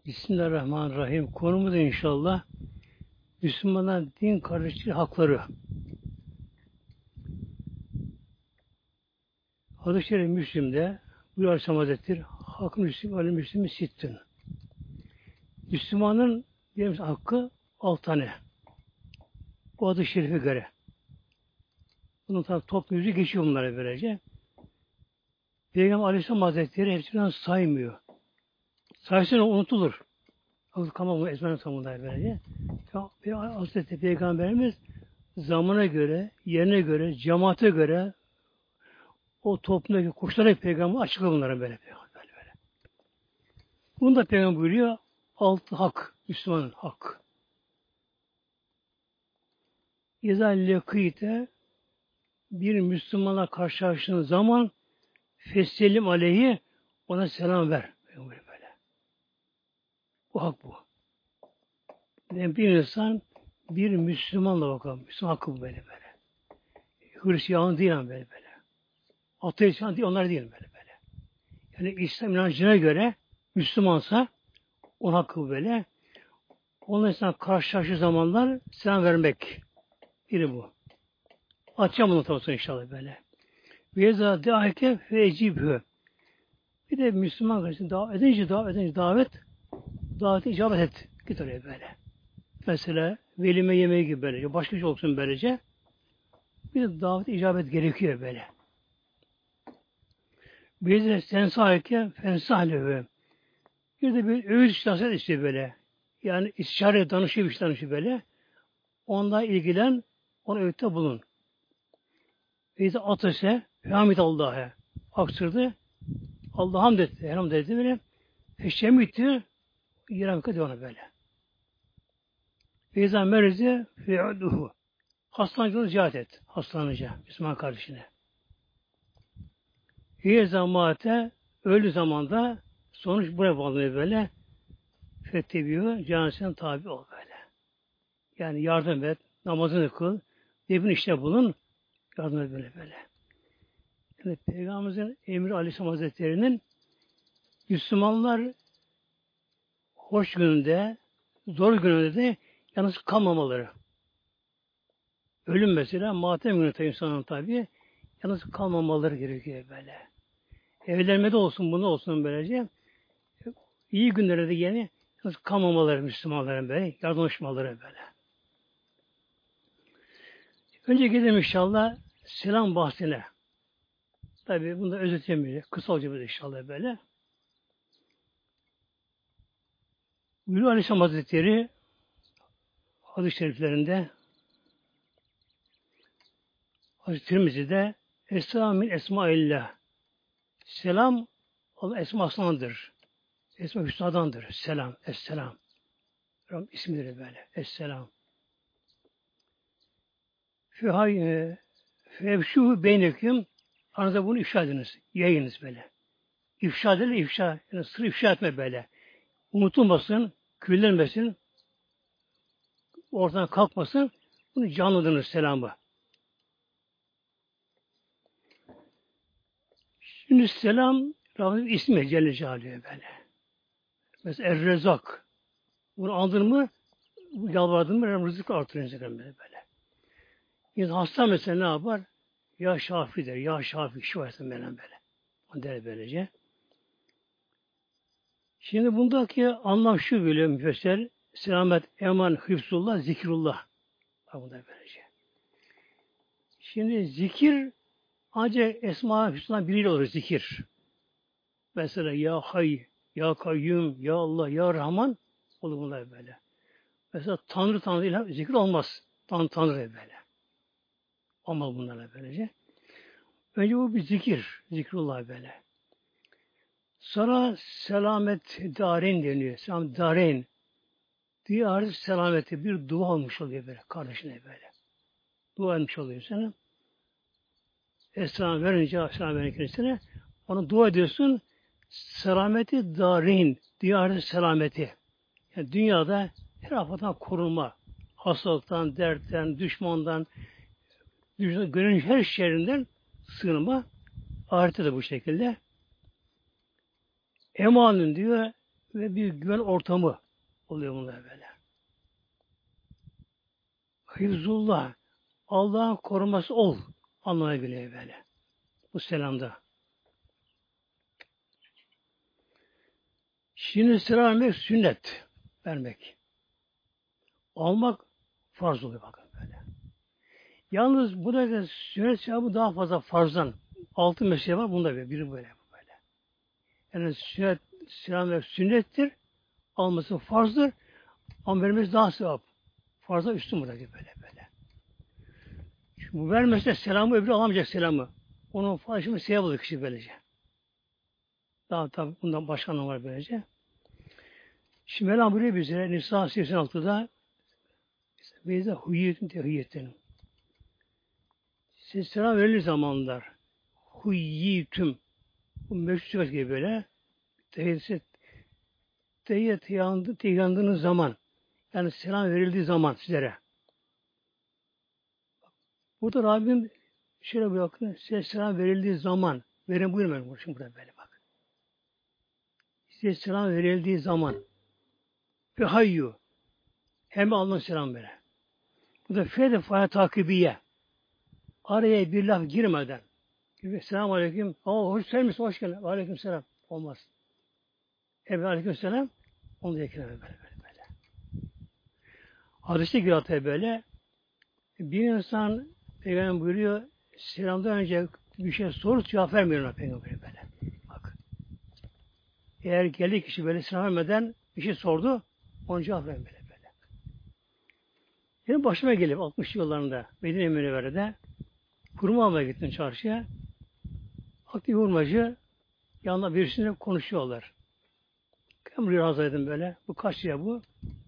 Bismillahirrahmanirrahim. Konumuz da inşallah Müslümanların din kardeşliği hakları. Hadis-i Şerif Müslim'de buyuruyor Aleyhisselam Hazretleri Hakkı Müslim, Ali Müslim'i sittin. Müslümanın diyelim hakkı 6 tane. Bu hadis-i şerife göre. Bunun tabi top yüzü geçiyor bunlara böylece. Peygamber Aleyhisselam Hazretleri hepsinden saymıyor. Sayısıyla unutulur. Kalmam ezberine tamamlar böylece. Hazreti Peygamberimiz zamana göre, yerine göre, cemaate göre o toplumdaki kuşlara Peygamber açıklıyor bunlara böyle. Bunu da Peygamber buyuruyor. 6 hak. Müslümanın hakkı. İzâ lekîte bir Müslümanla karşılaştığın zaman fesselim aleyhi ona selam ver. Böyle. Bu hak bu. Yani bir insan bir Müslümanla bakalım. Müslüman hakkı bu böyle. Hristiyan değil ama böyle. Ateist değil, onlar değil böyle. Yani İslam inancına göre Müslümansa onun hakkı bu böyle. Onunla insan karşılaştığı zamanlar selam vermek. Biri bu. Açacağım bunu tabi inşallah böyle. Ve yeza dâhike fecibhü. Bir de Müslüman kardeşine davete icabet et. Git oraya böyle. Mesela velime yemeği gibi böylece. Başka şey olsun böylece. Bir de davete icabet gerekiyor böyle. Bir de sen sahike fensahlehu. Bir de bir öğüt iştahset işte böyle. Yani istişare danışı böyle. Onunla ilgilen, ona öğütte bulun. Bir de atese hamid Allah'a. Aksırdı. Allah hamd etti. Elhamd etti böyle. Feşşemitti. Yiramika diyor ona böyle. Feyza merize fi'uduhu. Hastalanınca ziyaret et. Hastalanınca. Müslüman kardeşine. Feyza mate öldüğü zamanda sonuç buraya bağlanıyor böyle. Fettebiyor. Canisine tabi ol böyle. Yani yardım et. Namazını kıl. Debin işte bulun. Yardım et böyle. Yani Peygamberimizin emri Aleyhisselam Hazretleri'nin Müslümanlar hoş gününde, zor gününde de yalnız kalmamaları. Ölüm mesela, matem günü tabi insanın tabi yalnız kalmamaları gerekiyor böyle. Evlenmede olsun, bunda olsun böylece. İyi günlerde de yine yalnız kalmamaları Müslümanların böyle, yardımlaşmaları böyle. Önce gidelim inşallah selam bahsine. Tabi bunu da özetlemeyecek. Kısa olacak inşallah böyle. Buyuruyor Aleyhisselam Hazretleri hadis-i şeriflerinde Hazreti Tirmizi'de Esra min esmaillah. Selam Allah esmasındandır. Esma hüsnadandır. Selam. Esselam. Rabbim ismidir böyle. Esselam. Fevşuhu beyneküm aranızda bunu ifşa ediniz. Yayınız böyle. İfşa edilir, ifşa. Yani sır ifşa etme böyle. Unutulmasın, küllenmesin, ortadan kalkmasın. Bunu canlıdınız selamı. Şimdi selam Rabbim ismi Celle Celaluhu böyle. Mesela Er-Rezak. Bunu aldın mı, yalvardın mı Rabbim rızık artırıyor böyle. Yani hasta mesela ne yapar? Ya Şafi der. Ya Şafi şu versin böyle. O der böylece. Şimdi bundaki anlam şu böyle müfessir. Selamet, eman, hıfzullah, zikrullah. Bu da böylece. Şimdi zikir ancak Esma Hüsna biriyle olur zikir. Mesela Ya Hay, Ya Kayyum, Ya Allah, Ya Rahman olur bunlar böyle. Mesela Tanrı ile zikir olmaz. Tanrı böyle. Olmaz bunlarla böylece. Önce bu bir zikir. Zikrullah böyle. Sonra selamet darin deniyor. Selamet darin. Diyar selameti bir dua olmuş oluyor böyle. Kardeşine böyle. Dua etmiş oluyor sana. Esselam verince selam verirken onu dua ediyorsun. Selameti darin. Diyar selameti. Yani dünyada her afadan korunma. Hastalıktan, dertten, düşmandan, gönül her şerrinden sığınma. Ahirette de bu şekilde. Emanın diyor ve bir güven ortamı oluyor bunlar böyle. Hifzullah, Allah'ın koruması ol anlamına geliyor böyle. Bu selamda. Şimdi selam vermek sünnet vermek. Almak farz oluyor bakın böyle. Yalnız burada sünnet sevabı daha fazla farzdan. 6 mesele var. Bunda biri böyle. Yani sünnet, selam vermek sünnettir. Alması farzdır. Ama vermesi daha sevap. Farza üstün buradaki böyle. Çünkü bu vermezse selamı öbürü alamayacak selamı. Onun farzını sevap alır kişi böylece. Daha tabi bundan başka anlam var böylece. Şimdi Mevlam buraya bize Nisa 86'da Beyza Hüyyet'in diye Hüyyet'in. Siz selam verilir zamanlar. Hüyyitüm. Bu meşhur gibi böyle. Tehiyyet yandığınız zaman. Yani selam verildiği zaman sizlere. Burada Rabbim şöyle bırakın. Size selam verildiği zaman. Verin buyurmayın. Şimdi burada böyle bak. Size selam verildiği zaman. Ve hayyu. Hem Allah'ın selam vere. Bu da feyde faya takibiye. Araya bir laf girmeden. Selamun aleyküm. Hoş sen misin? Hoş geldin. Aleyküm selam. Olmaz. Aleyküm selam. Onu da ekleme böyle. Hadiste giriyor böyle. Bir insan Peygamber buyuruyor selamdan önce bir şey sorup cevap vermiyor Peygamber böyle. Bak. Eğer geldi kişi böyle selam vermeden bir şey sordu, ona cevap vermiyor böyle. Benim başıma gelip 60 yıllarında Medine Münevvere'de hurma almaya gittim çarşıya. Aktif hurmacı yanında birisiyle konuşuyorlar. Emri razıydım böyle. Bu kaç lira bu?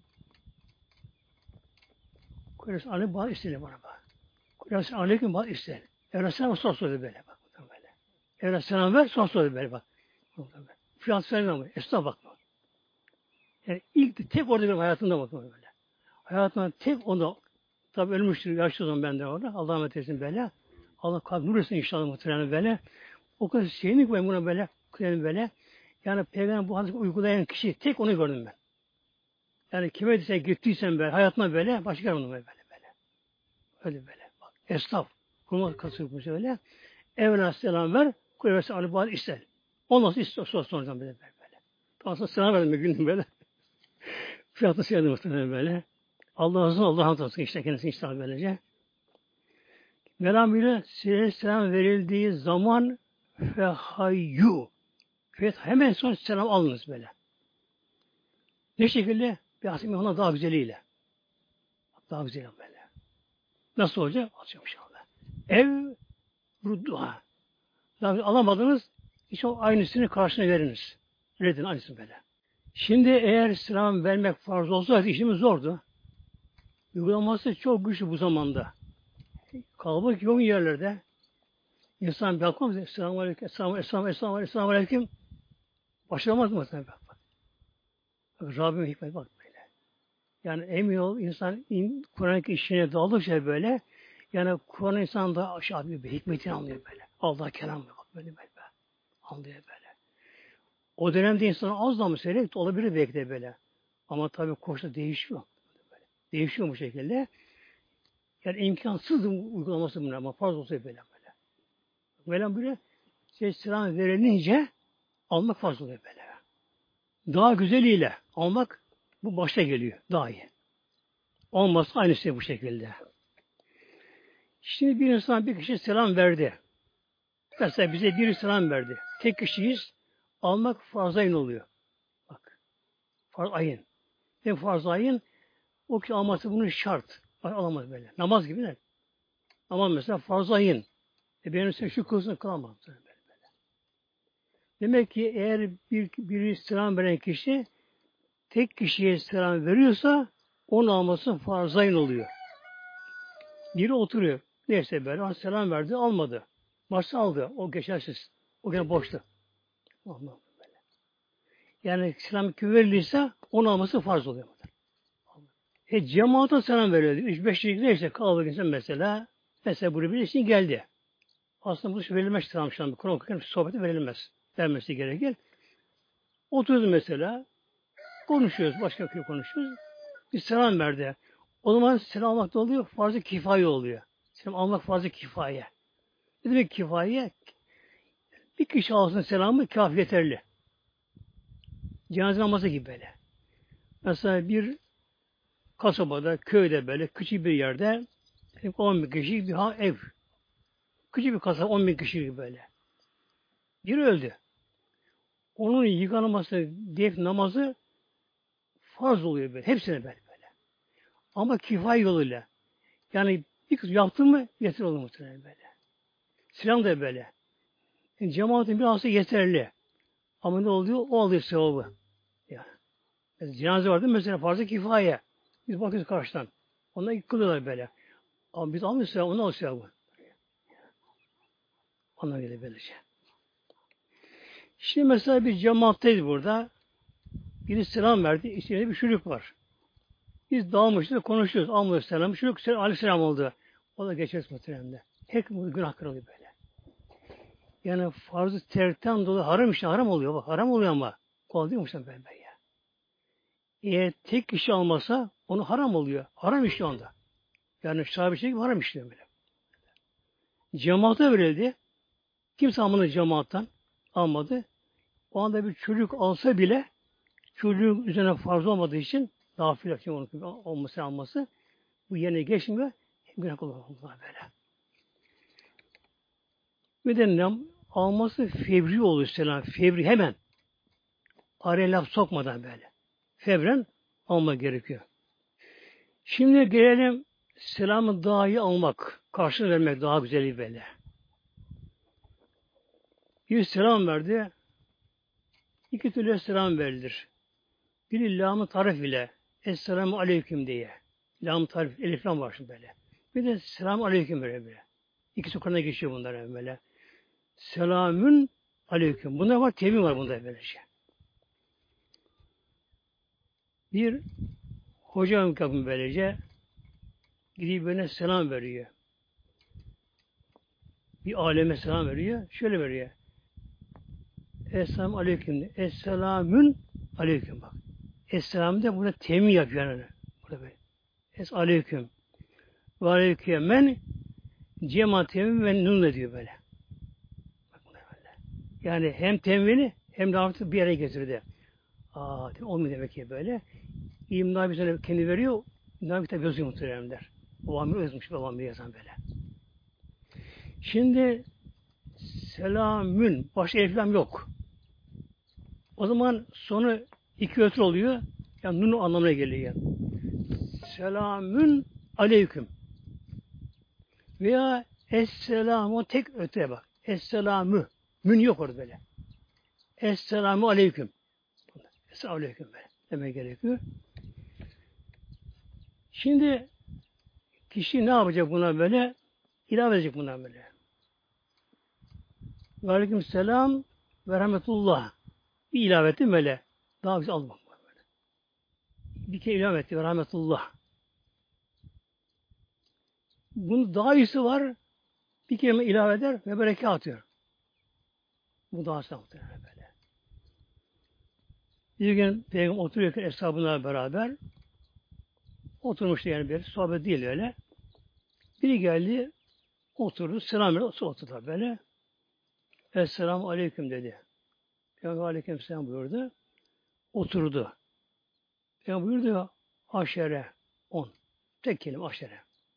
Kureyş Ali bana istedi bana bak. Kureyş Aleyküm bana istedi. Evresel sonra söyledi böyle bak. Evresel selam ver sonra söyledi böyle bak. Fiyat söylemem. Esna bakma. Yani ilk tek orada benim hayatımda bakma böyle. Hayatımda tek onu tabi ölmüştür. Yaşlı zaman ben de orada. Allah rahmet eylesin böyle. Allah kalp nur etsin inşallah muhtemelen böyle. O kadar sevimli koyayım buna böyle. Koyayım böyle. Yani Peygamber bu hadisi uygulayan kişi tek onu gördüm ben. Yani kime dese gittiysen böyle hayatına böyle başka görmedim böyle. Öyle böyle. Bak. Esnaf. Kurma kasıyormuş öyle. Evvela selam ver. Kulübesi alibad ister. Ondan sonra sonradan böyle. Daha sonra selam verdim bir gün böyle. Fiyatı sevdim muhtemelen böyle. Allah razı olsun, Allah hamd olsun işte kendisini işte böylece. Mevlam bile size selam verildiği zaman fehayyu. Hemen sonra selam alınız böyle. Ne şekilde? Bir asim ona daha güzeliyle. Daha güzel böyle. Nasıl olacak? Alacağım inşallah. Ev rudduha. Daha alamadınız, hiç o aynısını karşına veriniz. Redin aynısını böyle. Şimdi eğer selam vermek farz olsaydı işimiz zordu. Uygulaması çok güçlü bu zamanda. Kalabalık yoğun yerlerde insan bakmaz. Selamun aleyküm, selamun aleyküm. Başlamaz mı mesela? Bak. Rabbim hikmet bak böyle. Yani emin ol insan Kur'an'ın işine daldıkça böyle yani Kur'an insan da aşağı bir hikmetini anlıyor böyle. Allah kelamı bak böyle. Anlıyor böyle. O dönemde insan az da mı seyrek olabilir belki de böyle. Ama tabii koşta değişiyor. Böyle. Değişiyor bu şekilde. Yani imkansız uygulaması bunlar ama farz olsa böyle. Böyle selam verilince almak farz oluyor böyle. Daha güzeliyle almak bu başta geliyor. Daha iyi. Olmazsa aynı şey bu şekilde. Şimdi bir insan bir kişi selam verdi. Mesela bize biri selam verdi. Tek kişiyiz. Almak farz ayın oluyor. Bak. Farz ayın. Ne farz ayın? O ki alması bunun şart. Alamaz böyle. Namaz gibi ne? Ama mesela farz ayın. Benim sen şu kılsın kılamam. Böyle. Demek ki eğer biri selam veren kişi tek kişiye selam veriyorsa onun alması farz ayın oluyor. Biri oturuyor. Neyse böyle selam verdi almadı. Başta aldı. O geçersiz. O gene boştu. Allah böyle. Yani selam kim verilirse onun alması farz oluyor. Cemaate selam veriyor. 3-5 kişilik neyse kalabalık insan mesela buraya bir için geldi. Aslında bu verilmez selam şu an. Kur'an okurken sohbeti verilmez. Vermesi gerekir. Oturdu mesela. konuşuyoruz. Başka bir konuşuyoruz. Bir selam verdi. O zaman selam almak da oluyor. Farz-ı kifaye oluyor. Selam almak farz-ı kifaye. Ne demek kifaye? Bir kişi alsın selamı kafi yeterli. Cenaze namazı gibi böyle. Mesela bir kasabada, köyde böyle küçük bir yerde 10 bin kişi bir ev. Küçük bir kasaba 10 bin kişi gibi böyle. Biri öldü. Onun yıkanması, def namazı farz oluyor böyle. Hepsine böyle. Ama kifaye yoluyla. Yani bir kız yaptın mı yeter olur muhtemelen böyle. Selam da böyle. Yani cemaatin biraz yeterli. Ama ne oluyor? O alıyor sevabı. Yani, cenaze vardı mesela farz-ı kifaye. Biz bakıyoruz karşıdan. Onlar yıkılıyorlar böyle. Ama biz almıyoruz sevabı. Onu alıyor sevabı. Ona göre böylece. Şimdi mesela bir cemaatteyiz burada. Biri selam verdi. İçeride bir çocuk var. Biz dağılmışız konuşuyoruz. Almıyoruz selamı. Çocuk aleyhisselam oldu. O da geçeriz muhtemelen. Hep bu günah kırılıyor böyle. Yani farz-ı terkten dolayı haram işte haram oluyor. Bak haram oluyor ama. Kolay değil mi ben ya? Eğer tek kişi almasa onu haram oluyor. Haram işte onda. Yani sahibi şey gibi haram işliyor böyle. Cemaate verildi. Kimse almadı cemaattan. Almadı. O anda bir çocuk alsa bile çocuğun üzerine farz olmadığı için nafile için onun olması alması bu yerine geçmiyor. Günah olur böyle. Bir de alması fevri olur selam. Fevri hemen. Araya laf sokmadan böyle. Fevren alma gerekiyor. Şimdi gelelim selamı daha iyi almak. Karşılık vermek daha güzeli böyle. Bir selam verdi. İki türlü selam verilir. Biri lam-ı tarif ile Esselamu Aleyküm diye. Lam-ı tarif, elif lam var şimdi böyle. Bir de Selamu Aleyküm böyle. İkisi Kur'an'a geçiyor bunlar böyle. Selamün Aleyküm. Bunda var, temin var bunda böylece. Bir hocam kapım böylece gidip böyle selam veriyor. Bir aleme selam veriyor. Şöyle veriyor. Esselamu Aleyküm. Esselamün Aleyküm bak. Esselam da burada temin yapıyor yani. Burada böyle. Aleyküm. Ve aleyküm men cemaatimi ve nun diyor böyle. Bak böyle. Yani hem temvini hem de artık bir yere getirdi. Olmuyor demek ki böyle. İmna bir sene kendi veriyor. İmna bir tabi yazıyor muhtemelen der. O amir yazmış. O amir yazan böyle. Şimdi selamün. Başta eliflam yok. O zaman sonu iki ötür oluyor. Yani nunu anlamına geliyor. Selamün aleyküm. Veya esselamu tek öteye bak. Esselamü. Mün yok orada böyle. Esselamu aleyküm. Esselamu aleyküm böyle. Demek gerekiyor. Şimdi kişi ne yapacak buna böyle? İlave edecek buna böyle. Ve aleyküm selam ve rahmetullah. Bir ilave ettim böyle. Daha güzel almak böyle. Bir kere ilave etti ve rahmetullah. Bunun daha iyisi var. Bir kelime ilave eder ve bereket atıyor. Bu daha sağlıklı böyle. Bir gün Peygamber oturuyorken eshabına beraber oturmuştu yani bir sohbet değil öyle. Biri geldi, oturdu, selam verdi, oturdu böyle. Esselamu aleyküm dedi. Peygamber aleyküm selam buyurdu. Oturdu. Peygamber buyurdu aşere 10. Tek kelime aşere.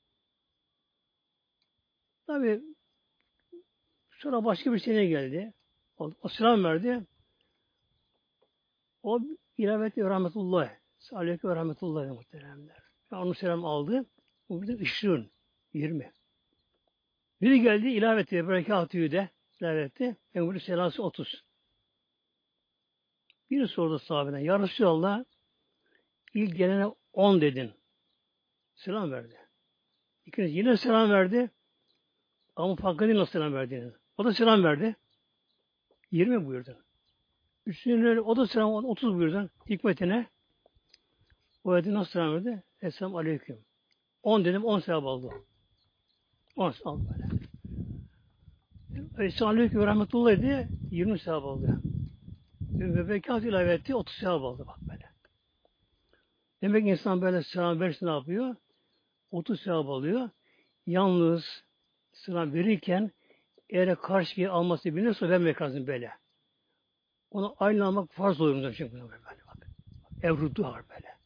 Tabi sonra başka bir sene geldi. O selam verdi. O ilave etti rahmetullah. Aleyküm ve rahmetullah muhteremler. Onun selam aldı. Bu bir de ışığın 20. Biri geldi ilave etti. Berekatü'yü de ilave etti. Peygamber'in selası 30. Biri sordu sahabeden. Ya Resulallah ilk gelene 10 dedin. Selam verdi. İkinci yine selam verdi. Ama farkında değil nasıl selam verdiğini. O da selam verdi. 20 buyurdu. Üçüncü o da selam 30 buyurdu. Hikmetine. O dedi nasıl selam verdi? Esselamu aleyküm. 10 dedim 10 sevap aldı. 10 aldı böyle. Esselamu aleyküm ve rahmetullah diye 20 sevap aldı. Ve berekat ilave etti 30 sevap aldı bak böyle. Demek ki insan böyle selam verirse ne yapıyor? 30 sevap alıyor. Yalnız selam verirken eğer karşıya alması bilirse vermek lazım böyle. Onu aynı almak farz oluyor. Çünkü böyle bak. Evrudu var böyle.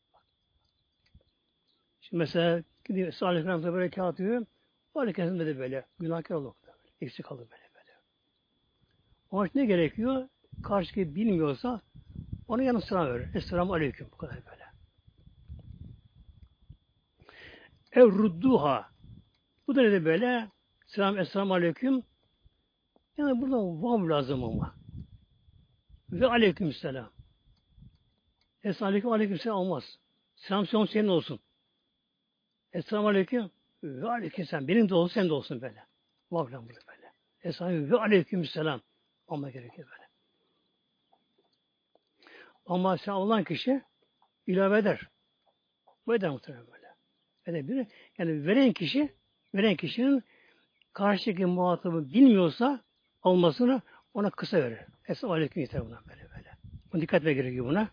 Şimdi mesela gidiyor Salih Efendimiz'e böyle kağıt diyor. O hareketinde de böyle günahkar olur. Eksik kalır böyle. Onun için ne gerekiyor? Karşıki bilmiyorsa ona yanı selam verir. Esselamu aleyküm. Bu kadar böyle. Evrudduha. Bu da ne de böyle? Esselamu aleyküm. Yani burada vav lazım ama. Ve aleyküm selam. Esselamu aleyküm, aleyküm selam olmaz. Selam senin olsun. Esselamu aleyküm. Ve aleyküm selam. Benim de olsun, senin de olsun böyle. Vav lazım burada böyle. Esselamu ve aleyküm selam. Olma gerekiyor böyle. Ama selam olan kişi ilave eder. Bu eder muhtemelen böyle. Edebilir. Yani veren kişinin karşıdaki muhatabı bilmiyorsa olmasını ona kısa verir. Esselamu aleyküm yeter buna böyle. Buna dikkat etmek gerekiyor buna.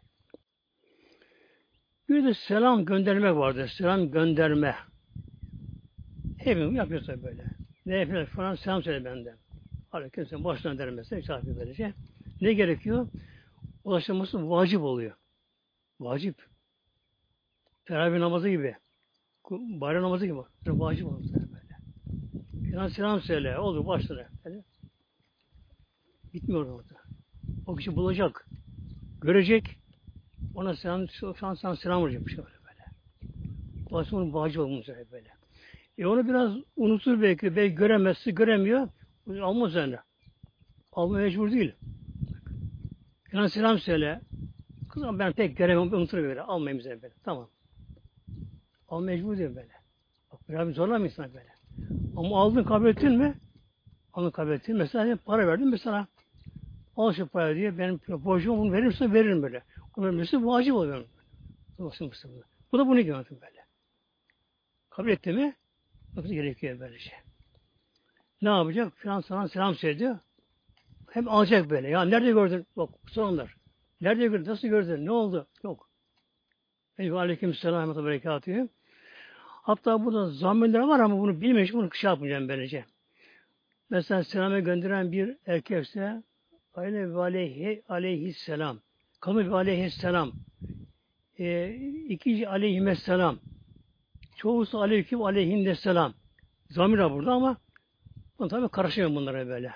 Bir de selam göndermek vardır. Selam gönderme. Hepimiz yapıyoruz tabii böyle. Ne yapıyorlar falan selam söyle benden. Aleyküm selam. Baştan dermezse hiç yapıyor böylece. Ne gerekiyor? Ulaşılması vacip oluyor. Vacip. Teravih namazı gibi. Bayram namazı gibi. Vacip oluyor böyle. Yani selam söyle. Olur başla. Yani, bitmiyor orada. O kişi bulacak. Görecek. Ona şu an sana selam verecek bir şey böyle. Ulaşmanın vacip olmuş böyle. Onu biraz unutur belki göremezse göremiyor. Almaz üzerine. Alma mecbur değil. Yani selam söyle. Kızım ben pek göremem, unutur böyle. Almayayım üzerine böyle. Tamam. Alma mecbur değil böyle. Bak biraz zorlama insan böyle. Ama aldın kabul ettin mi? Aldın kabul ettin. Mesela para verdin mesela. Al şu parayı diye benim borcumu bunu verirse veririm böyle. Onu vermesi vacip oluyor. Bu da bunu gibi böyle. Kabul etti mi? Bakın gerekiyor böylece. Ne yapacak? Filan sana selam söylüyor. Hem alacak böyle. Ya nerede gördün? Yok sorunlar. Nerede gördün? Nasıl gördün? Ne oldu? Yok. Aleyküm selam ve berekatühü. Hatta burada zamirler var ama bunu bilmeyecek, bunu şey yapmayacağım böylece. Mesela selama gönderen bir erkekse aleyhisselam. Kadın aleyhisselam. İkinci aleyhisselam. Çoğusu aleyküm aleyhisselam. Zamir var burada ama bunu tabii karışmıyor bunlara böyle.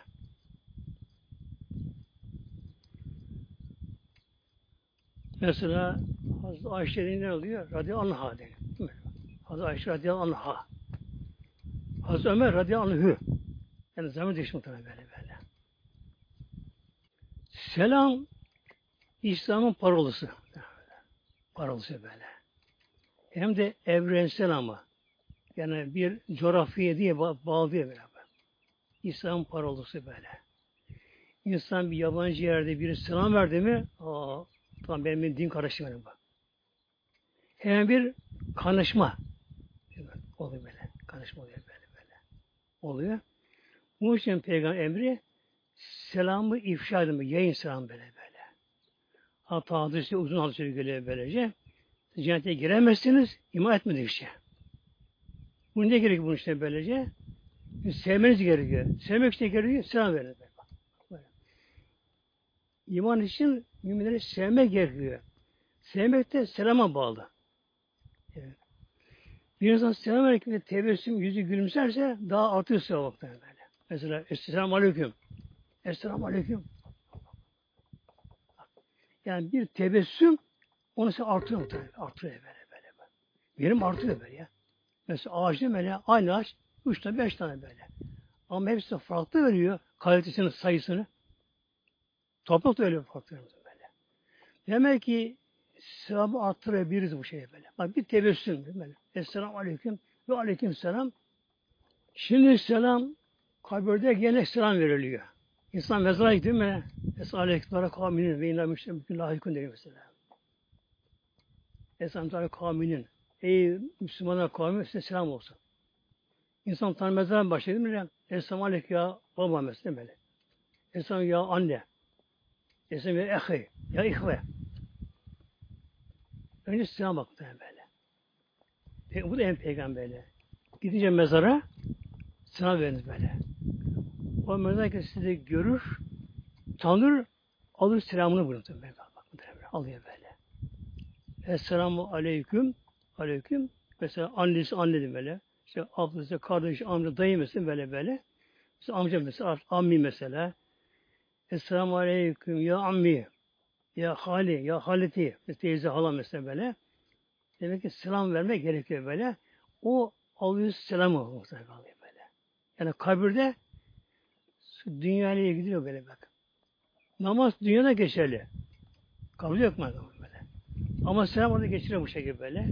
Mesela Hazreti Ayşe'nin ne oluyor? Radıyallahu anh'a deniyor. Hazreti Ayşe radıyallahu anh'a. Hazreti Ömer radıyallahu anh'ü. Yani zamir değişmiş böyle. Selam İslam'ın parolası. Parolası böyle. Hem de evrensel ama. Yani bir coğrafyaya diye bağlı diye böyle. İslam'ın parolası böyle. İnsan bir yabancı yerde biri selam verdi mi tamam benim din karıştı benim bak. Hemen bir kanışma oluyor böyle. Kanışma oluyor böyle. Oluyor. Bu için peygamber emri selamı ifşa edin. Yayın selam böyle. Hatta hadisi uzun hadisi geliyor böylece. Cennete giremezsiniz, iman etmedikçe. Bu ne gerekiyor bunun işte böylece? Sevmeniz gerekiyor. Sevmek için gerekiyor, selam verin. Böyle. İman için müminleri sevmek gerekiyor. Sevmek de selama bağlı. Evet. Bir insan selam verirken tebessüm, yüzü gülümserse daha artıyor sevaptan böyle. Mesela Esselamu Aleyküm. Esselamu Aleyküm. Yani bir tebessüm onu size artıyor. Artıyor böyle. Benim artıyor böyle ya. Mesela ağacın böyle aynı ağaç 3 tane 5 tane böyle. Ama hepsi farklı veriyor kalitesini, sayısını. Toprak da öyle farklı veriyor böyle. Demek ki sevabı arttırabiliriz bu şeye böyle. Bak bir tebessüm böyle. Esselamu aleyküm ve aleyküm selam. Şimdi selam kabirde gene selam veriliyor. İnsan mezara gidiyor mu? Esselamu aleyküm ve kavminin ve inna müşterikün lahikun deniyor mesela. Esselamu aleyküm kavminin. Ey Müslümanlar kavmi size selam olsun. İnsan tanımazdan başladı mı? Esselamu aleyküm ya baba mesela böyle. Esselamu ya anne. Esselamu ya ehi. Ya ihve. Önce selam baktı böyle. Bu da en peygamberli. Gidince mezara selam veriniz böyle. O mezar sizi görür, tanır, alır selamını buyurun böyle. Alıyor böyle. Esselamu aleyküm. Aleyküm. Mesela annesi anne böyle. İşte ablası, kardeşi, amca, dayı mesela böyle. Mesela amca mesela, ammi mesela. Esselamu aleyküm ya ammi. Ya hali, ya haliti. Teyze, hala mesela böyle. Demek ki selam vermek gerekiyor böyle. O alıyor selamı muhtemelen alıyor böyle. Yani kabirde dünyayla gidiyor böyle bak. Namaz dünyada geçerli. Kabul yok mu böyle? Ama selam orada geçiriyor bu şekilde böyle.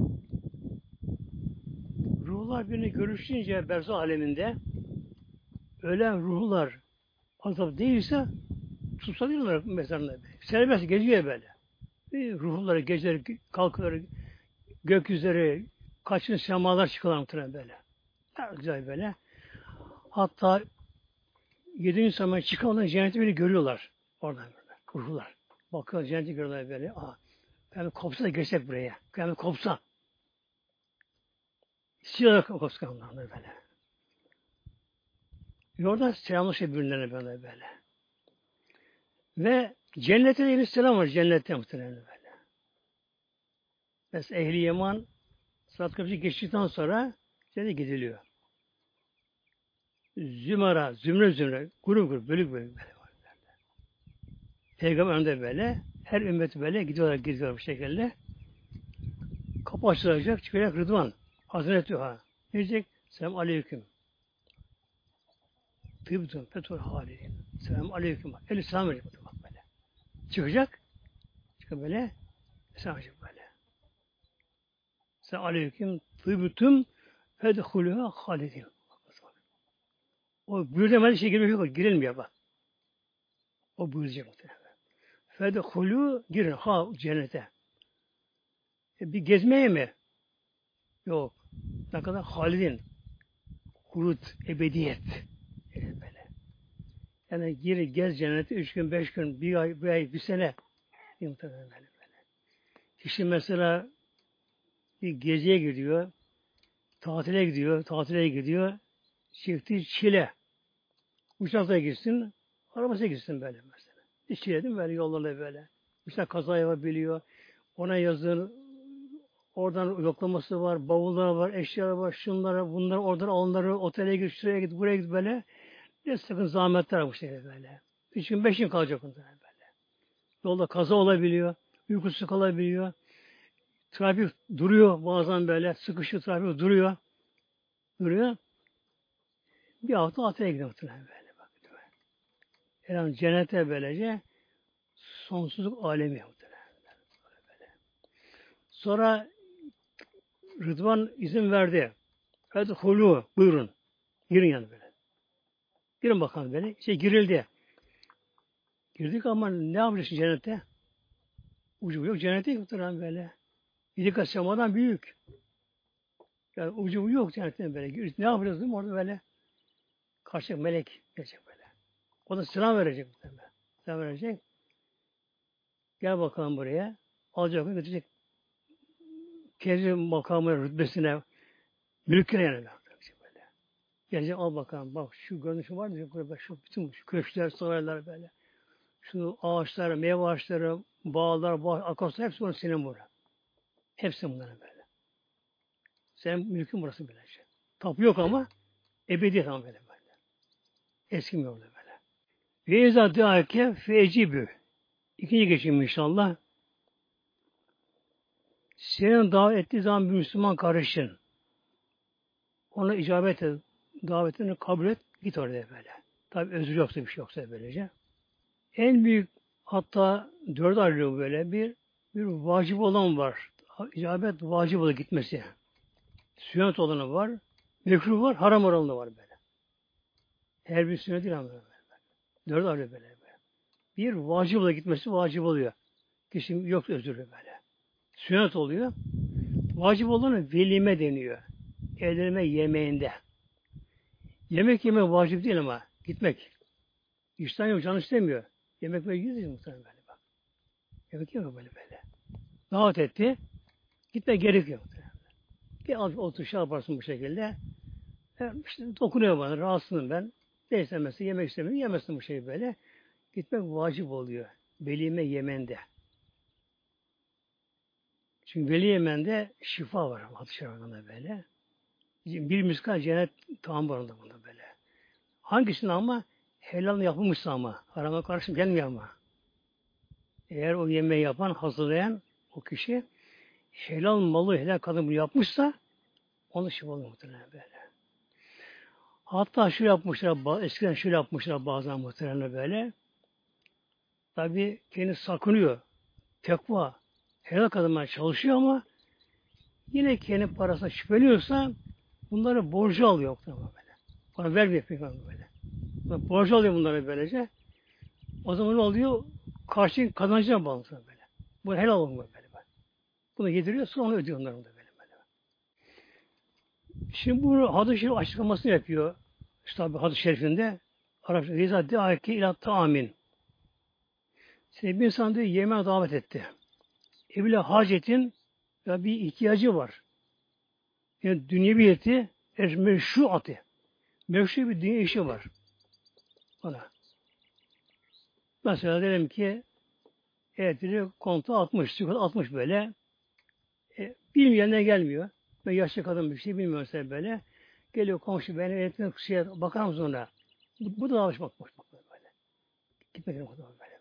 Ruhlar birini görüşünce berzah aleminde ölen ruhlar azap değilse tutsanıyorlar mezarında. Serbest geziyor böyle. Ruhları geceleri kalkıyor, gökyüzleri kaçın semalar çıkıyorlar muhtemelen böyle. Her güzel böyle. Hatta 7. semadan çıkanlar cenneti bile görüyorlar. Oradan böyle. Ruhlar. Bakıyor cenneti görüyorlar böyle. Kıyamet kopsa da geçecek buraya. Kıyamet kopsa. İstiyorlar kopsa onlarla böyle. Oradan selamlaşıyor birbirlerine böyle. Ve cennete de yeni selam var. Cennette muhtemelen böyle. Mesela ehli yaman Sırat Köprüsü geçtikten sonra cennete gidiliyor. Zümara, zümre, grup, bölük böyle. Peygamber önünde böyle. Her ümmet böyle gidiyorlar bu şekilde. Kapı açılacak, çıkacak Rıdvan. Hazreti Yuha. Diyecek, selam aleyküm. Tıbdun, petrol halidin. Selam aleyküm. El selam verecek bak böyle. Çıkacak böyle. Selam verecek böyle. Selam aleyküm. Tıbdun, fedhulüha halidin. O buyurduğum şey girmek yok. Girilmiyor bak. O buyuracak muhtemelen. Fedhulü girin. Cennete. Bir gezmeye mi? Yok. Ne kadar halidin. Hurut, ebediyet. Böyle. Yani gir, gez cennete 3 gün, 5 gün, bir ay, bir sene. Muhtemelen böyle. Kişi mesela bir geziye gidiyor, tatile gidiyor, çektiği çile. Uçakla gitsin, arabasına gitsin böyle mesela. Hiç çile değil mi böyle yollarla böyle. Uçak kaza yapabiliyor. Ona yazın, oradan yoklaması var, bavullar var, eşyalar var, şunlar, bunlar, oradan onları, otele git, şuraya git, buraya git böyle. Ne sakın zahmetler var bu şekilde böyle. 3 gün, 5 gün kalacak onlar böyle. Yolda kaza olabiliyor, uykusu kalabiliyor. Trafik duruyor bazen böyle, sıkışıyor trafik duruyor. Bir hafta Atina'ya gidiyor muhtemelen böyle. Bak, yani cennete böylece sonsuzluk alemi muhtemelen. Böyle. Sonra Rıdvan izin verdi. Hadi hulu buyurun. Girin yani böyle. Girin bakalım böyle. İşte girildi. Girdik ama ne yapacaksın cennette? Ucu yok. Cennete muhtemelen böyle. İlik semadan büyük. Yani ucu yok cennette böyle. Ne yapacağız değil mi? Orada böyle karşı melek gelecek böyle. O da selam verecek muhtemelen. Selam verecek. Gel bakalım buraya. Alacak onu götürecek. Kendi makamına, rütbesine, mülküne yani. Böyle. Gelecek al bakalım. Bak şu görünüşü var mı? Burada şu bütün şu köşkler, saraylar böyle. Şu ağaçlar, meyve ağaçları, bağlar, akarsular hepsi bunun senin burada. Hepsi bunların böyle. Senin mülkün burası böylece. Tapu yok ama ebedi tam böyle. Eskimiyor orada böyle. Ve izâ dâke fecibü. İkinci geçeyim inşallah. Senin davet ettiği zaman bir Müslüman kardeşin. Ona icabet et, davetini kabul et, git oraya böyle. Tabi özür yoksa bir şey yoksa böylece. En büyük hatta 4 ayrılıyor böyle. Bir vacip olan var. İcabet vacip olan gitmesi. Sünnet olanı var. Mekruh var, haram olanı var böyle. Her bir sünnet değil ama böyle. 4 ayrılıyor böyle. Bir vacip olan gitmesi vacip oluyor. Kişinin yok özürü böyle. Sünnet oluyor. Vacip olanı velime deniyor. Evlenme yemeğinde. Yemek yemek vacip değil ama gitmek. İşten yok, canı istemiyor. Yemek böyle gidiyor muhtemelen böyle bak. Yemek yemiyor böyle. davet etti. Gitme gerek yok. Gel otur şey yaparsın bu şekilde. İşte dokunuyor bana, rahatsızım ben. Ne istemezsin, yemek istemiyorum, yemezsin bu şeyi böyle. Gitmek vacip oluyor. Velime Yemen'de. Çünkü Veli Yemen'de şifa var. Hadis-i şerifinde böyle. Bir miskal cennet tamam var onda bunda böyle. Hangisini ama helal yapılmışsa ama. Harama karşı gelmiyor ama. Eğer o yemeği yapan, hazırlayan o kişi helal malı, helal kadın bunu yapmışsa onu şifa oluyor muhtemelen böyle. Hatta şu yapmışlar, eskiden şöyle yapmışlar bazen muhtemelen böyle. Tabi kendi sakınıyor. Tekva, helal kadınlar çalışıyor ama yine kendi parasına şüpheliyorsa bunları borcu alıyor muhtemelen böyle. Bana vermiyor peygamber böyle. Borcu alıyor bunları böylece. O zaman ne oluyor? Karşı kazancına bağlı böyle. Bu helal olmuyor böyle. Bunu yediriyor sonra onu ödüyor onların da böyle. Şimdi bu hadis-i şerif açıklamasını yapıyor. İşte tabi hadis-i şerifinde Arapça Riza di'ake ila ta'amin. Şimdi bir insan diyor yemeğe davet etti. Evle hacetin ya bir ihtiyacı var. Yani dünyeviyeti meşru atı. Meşru bir dünya işi var. Ona. Mesela diyelim ki elektriği kontu 60, çikolata 60 böyle. Bilmeyenler gelmiyor. Ve yaşlı kadın bir şey bilmiyorsa böyle. Geliyor komşu beni elektriğine şeye bakar mısın ona? Bu da alışmak böyle. Gitmek böyle.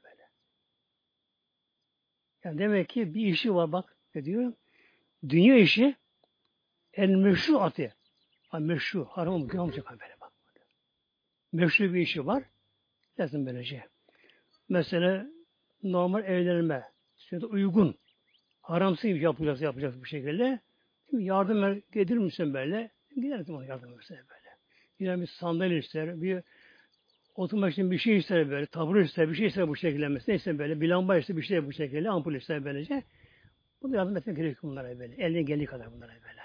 Yani demek ki bir işi var bak ne diyor? Dünya işi el meşru atı. Ha meşru, haram günah olacak böyle bak. Meşru bir işi var. Lazım böylece. Mesela normal evlenme. Şimdi uygun. Haramsız yapacağız bu şekilde. Şimdi yardım gelir misin böyle? Gidersin ona yardım edersen böyle. Yine bir sandalye ister, bir oturmak için bir şey ister böyle, tabure ister, bir şey ister bu şekilde mesela. Neyse böyle, bir lamba ister, bir şey bu şekilde, ampul ister böylece. Bunu yardım etmek gerekiyor bunlara böyle. Eline geldiği kadar bunlara böyle.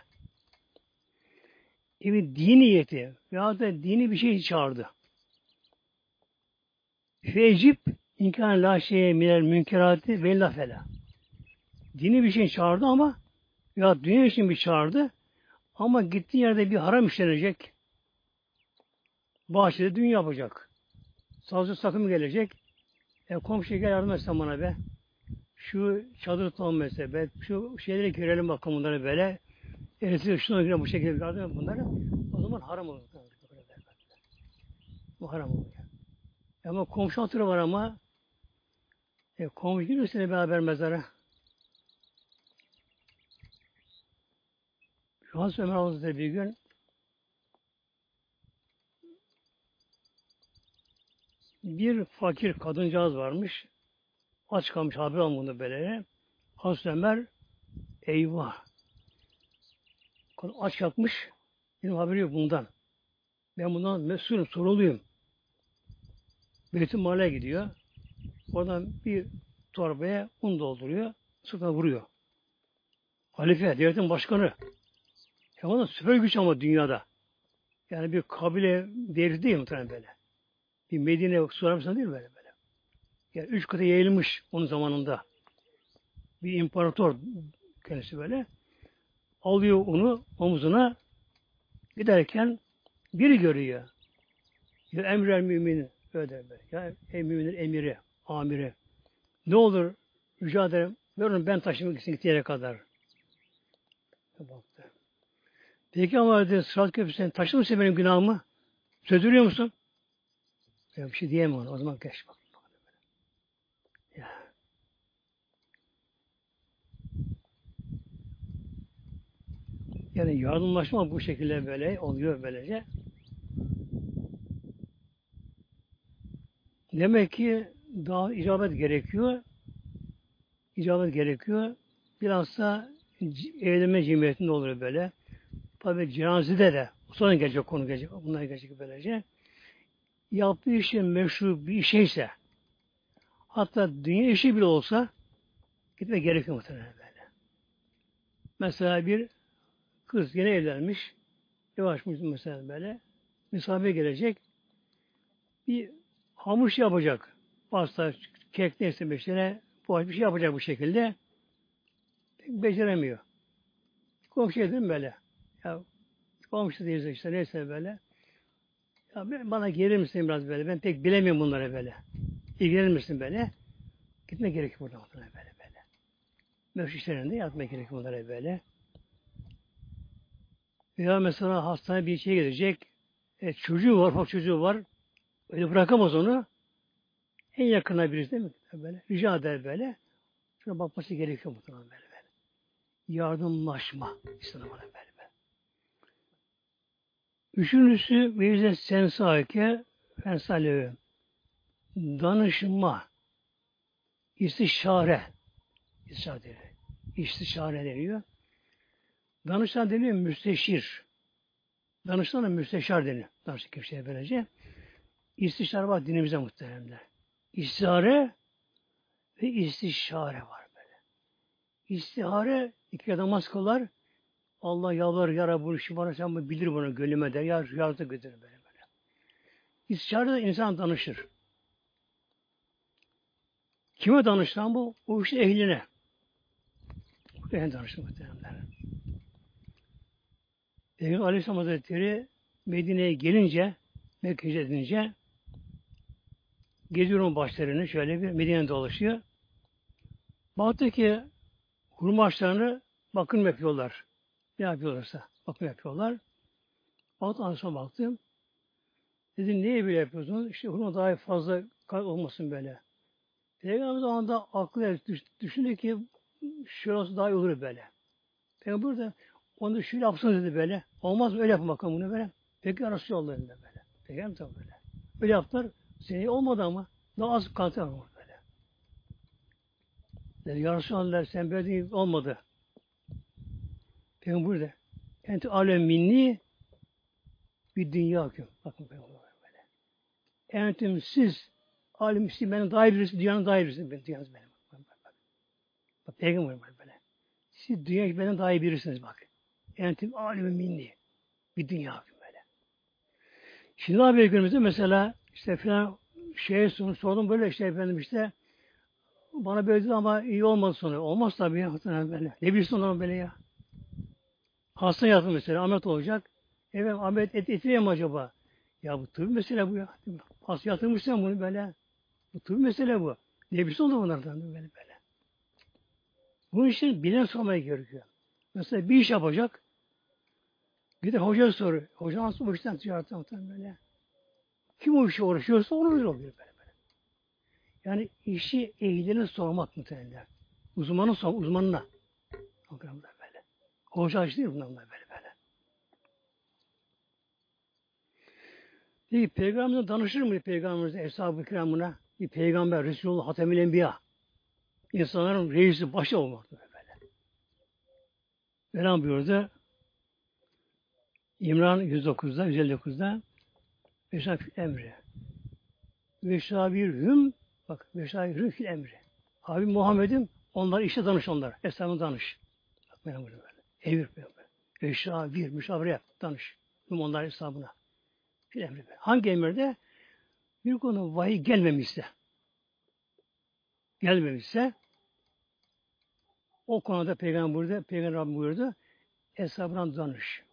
Evet, dini niyeti veya da dini bir şey çağırdı. Fecip imkan la şeye minel münkerati ve la fela. Dini bir şey çağırdı ama ya dünya için bir çağırdı ama gittiği yerde bir haram işlenecek. Bahçede düğün yapacak. Sazcı sakın gelecek. Komşuya gel yardım etsen bana be. Şu çadır tutalım mesela be. Şu şeyleri girelim bakalım bunları böyle. Şuna girelim bu şekilde yardım et bunları. O zaman haram olur. Bu haram olur. Ama komşu hatırı var ama komşu gidiyor beraber mezara. Hazreti Ömer Hazretleri bir gün bir fakir kadıncağız varmış. Aç kalmış haber almadı böyle. Hazreti Ömer eyvah. Aç yatmış. Benim haberi yok bundan. Ben bundan mesulüm, sorumluyum. Beytülmal'e gidiyor. Oradan bir torbaya un dolduruyor. Sırtına vuruyor. Halife, devletin başkanı. O süper güç ama dünyada. Yani bir kabile devleti değil muhtemelen böyle. Bir Medine Sur Arabistan değil böyle. Yani 3 kıta yayılmış onun zamanında. Bir imparator kendisi böyle. Alıyor onu omuzuna giderken biri görüyor. Ya emrel müminin öyle böyle. Ya müminin emiri, amiri. Ne olur rica ederim ver onu ben taşımak için gittiği yere kadar. Baktı. Peki ama dedi Sırat Köprüsü'nden taşır mısın benim günahımı? Söz veriyor musun? Ya bir şey diyemem ona. O zaman geç bak. Ya. Yani yardımlaşma bu şekilde böyle oluyor böylece. Demek ki daha icabet gerekiyor. İcabet gerekiyor. Bilhassa evlenme cemiyetinde olur böyle. Tabi cenazede de sonra gelecek konu gelecek. Bunlar gelecek böylece. Yaptığı işin meşru bir şeyse hatta dünya işi bile olsa gitme gerekiyor muhtemelen böyle. Mesela bir kız yine evlenmiş. Ev açmış mesela böyle. Misafir gelecek. Bir hamur şey yapacak. Pasta, kek neyse bir şeyler bir şey yapacak bu şekilde. Pek beceremiyor. Komşuya dedim böyle. Ya komşu değiliz işte neyse böyle. Ya bana gelir misin biraz böyle? Ben pek bilemiyorum bunları böyle. İlgilenir misin böyle? Gitme gerekiyor buradan böyle. Meşru işlerinde yatmak gerekiyor bunlara böyle. Veya mesela hastaneye bir şeye gidecek. Çocuğu var, ufak çocuğu var. Öyle bırakamaz onu. En yakına birisi değil mi? Böyle. Rica eder böyle. Şuna bakması gerekiyor muhtemelen böyle. Yardımlaşma. İstemem böyle. Üçüncüsü ve sensake fensalevi. Danışma. İstişare. İstişare deniyor. Danışan deniyor müsteşir. Danışana müsteşar deniyor. Danışan kimseye böylece. İstişare var dinimizde muhteremler. İstihare ve istişare var böyle. İstihare iki namaz kılar. Allah yalvarır ya Rabbi bunu şu bana sen bunu bilir bunu gönlüme der. Ya rüyada götürür böyle. İstişare de insan danışır. Kime danışan bu? O işin ehline. Ben danıştım muhteremler. Peygamber Aleyhisselam Hazretleri Medine'ye gelince, Mekke'ye edince geziyorum başlarını şöyle bir Medine'de dolaşıyor. Baktı ki hurma ağaçlarını bakım yapıyorlar. Ne yapıyorlarsa bakım yapıyorlar. Ondan sonra baktım. Dedim niye böyle yapıyorsunuz? İşte hurma daha fazla olmasın böyle. Peygamber o anda aklı düşündü ki şurası daha iyi olur böyle. Peygamber de onu şöyle yapsın dedi böyle. Olmaz mı? Öyle yapın bakalım bunu böyle. Peki arası yollarında böyle. Peygamber tabi böyle. Öyle yaptılar. Seni olmadı ama daha az kanser olmadı böyle. Dedi ya Resulallah sen böyle değil, olmadı. Peygamber burada. Enti alem minni bir dünya hüküm. Bakın Peygamber böyle. Entüm siz alim siz benim daha iyi birisi, dünyanın daha iyi birisi. Dünyanız benim. Bak Peygamber böyle. Siz dünya benim daha iyi birisiniz bak. Entüm alem minni bir dünya hüküm böyle. Şimdi abi günümüzde mesela işte filan sordum böyle işte efendim işte bana böyle dedi ama iyi olmadı sonra. Olmaz tabii ya. Böyle. Ne bilsin ondan böyle ya. Hasta yatır mesela ameliyat olacak. Evet ameliyat ettireyim mi acaba? Ya bu tıbbi mesele bu ya. Hasta yatırmışsan bunu böyle. Bu tıbbi mesele bu. Ne bilsin ondan bunlardan böyle. Bunun için bilen sormaya gerekiyor. Mesela bir iş yapacak. Bir de hoca soruyor. Hoca nasıl bu işten ticaretten böyle. Kim o işe uğraşıyorsa onu oluyor böyle. Yani işi ehline sormak muhtemelen. Uzmanına. Böyle. Hoca iş değil bunlar böyle. Peki Peygamber'e danışır mı Peygamber'e, Eshab-ı Kiram'ına? Bir Peygamber, Resulullah, Hatemül Enbiya. İnsanların reisi, başı olmak böyle. Mevlam buyurdu. İmran 109'da Veşâ fil emri. Veşâ bir hüm bak veşâ bir fil emri. Abi Muhammed'im onlar işe danış onlar. Eshabına danış. Bak Mevlam buyurdu böyle. Evir böyle. Veşâ bir müşavire yap. Danış. Hüm onlar hesabına. Fil emri böyle. Hangi emirde? Bir konu vahiy gelmemişse o konuda Peygamber Rabbim buyurdu. Hesabına danış.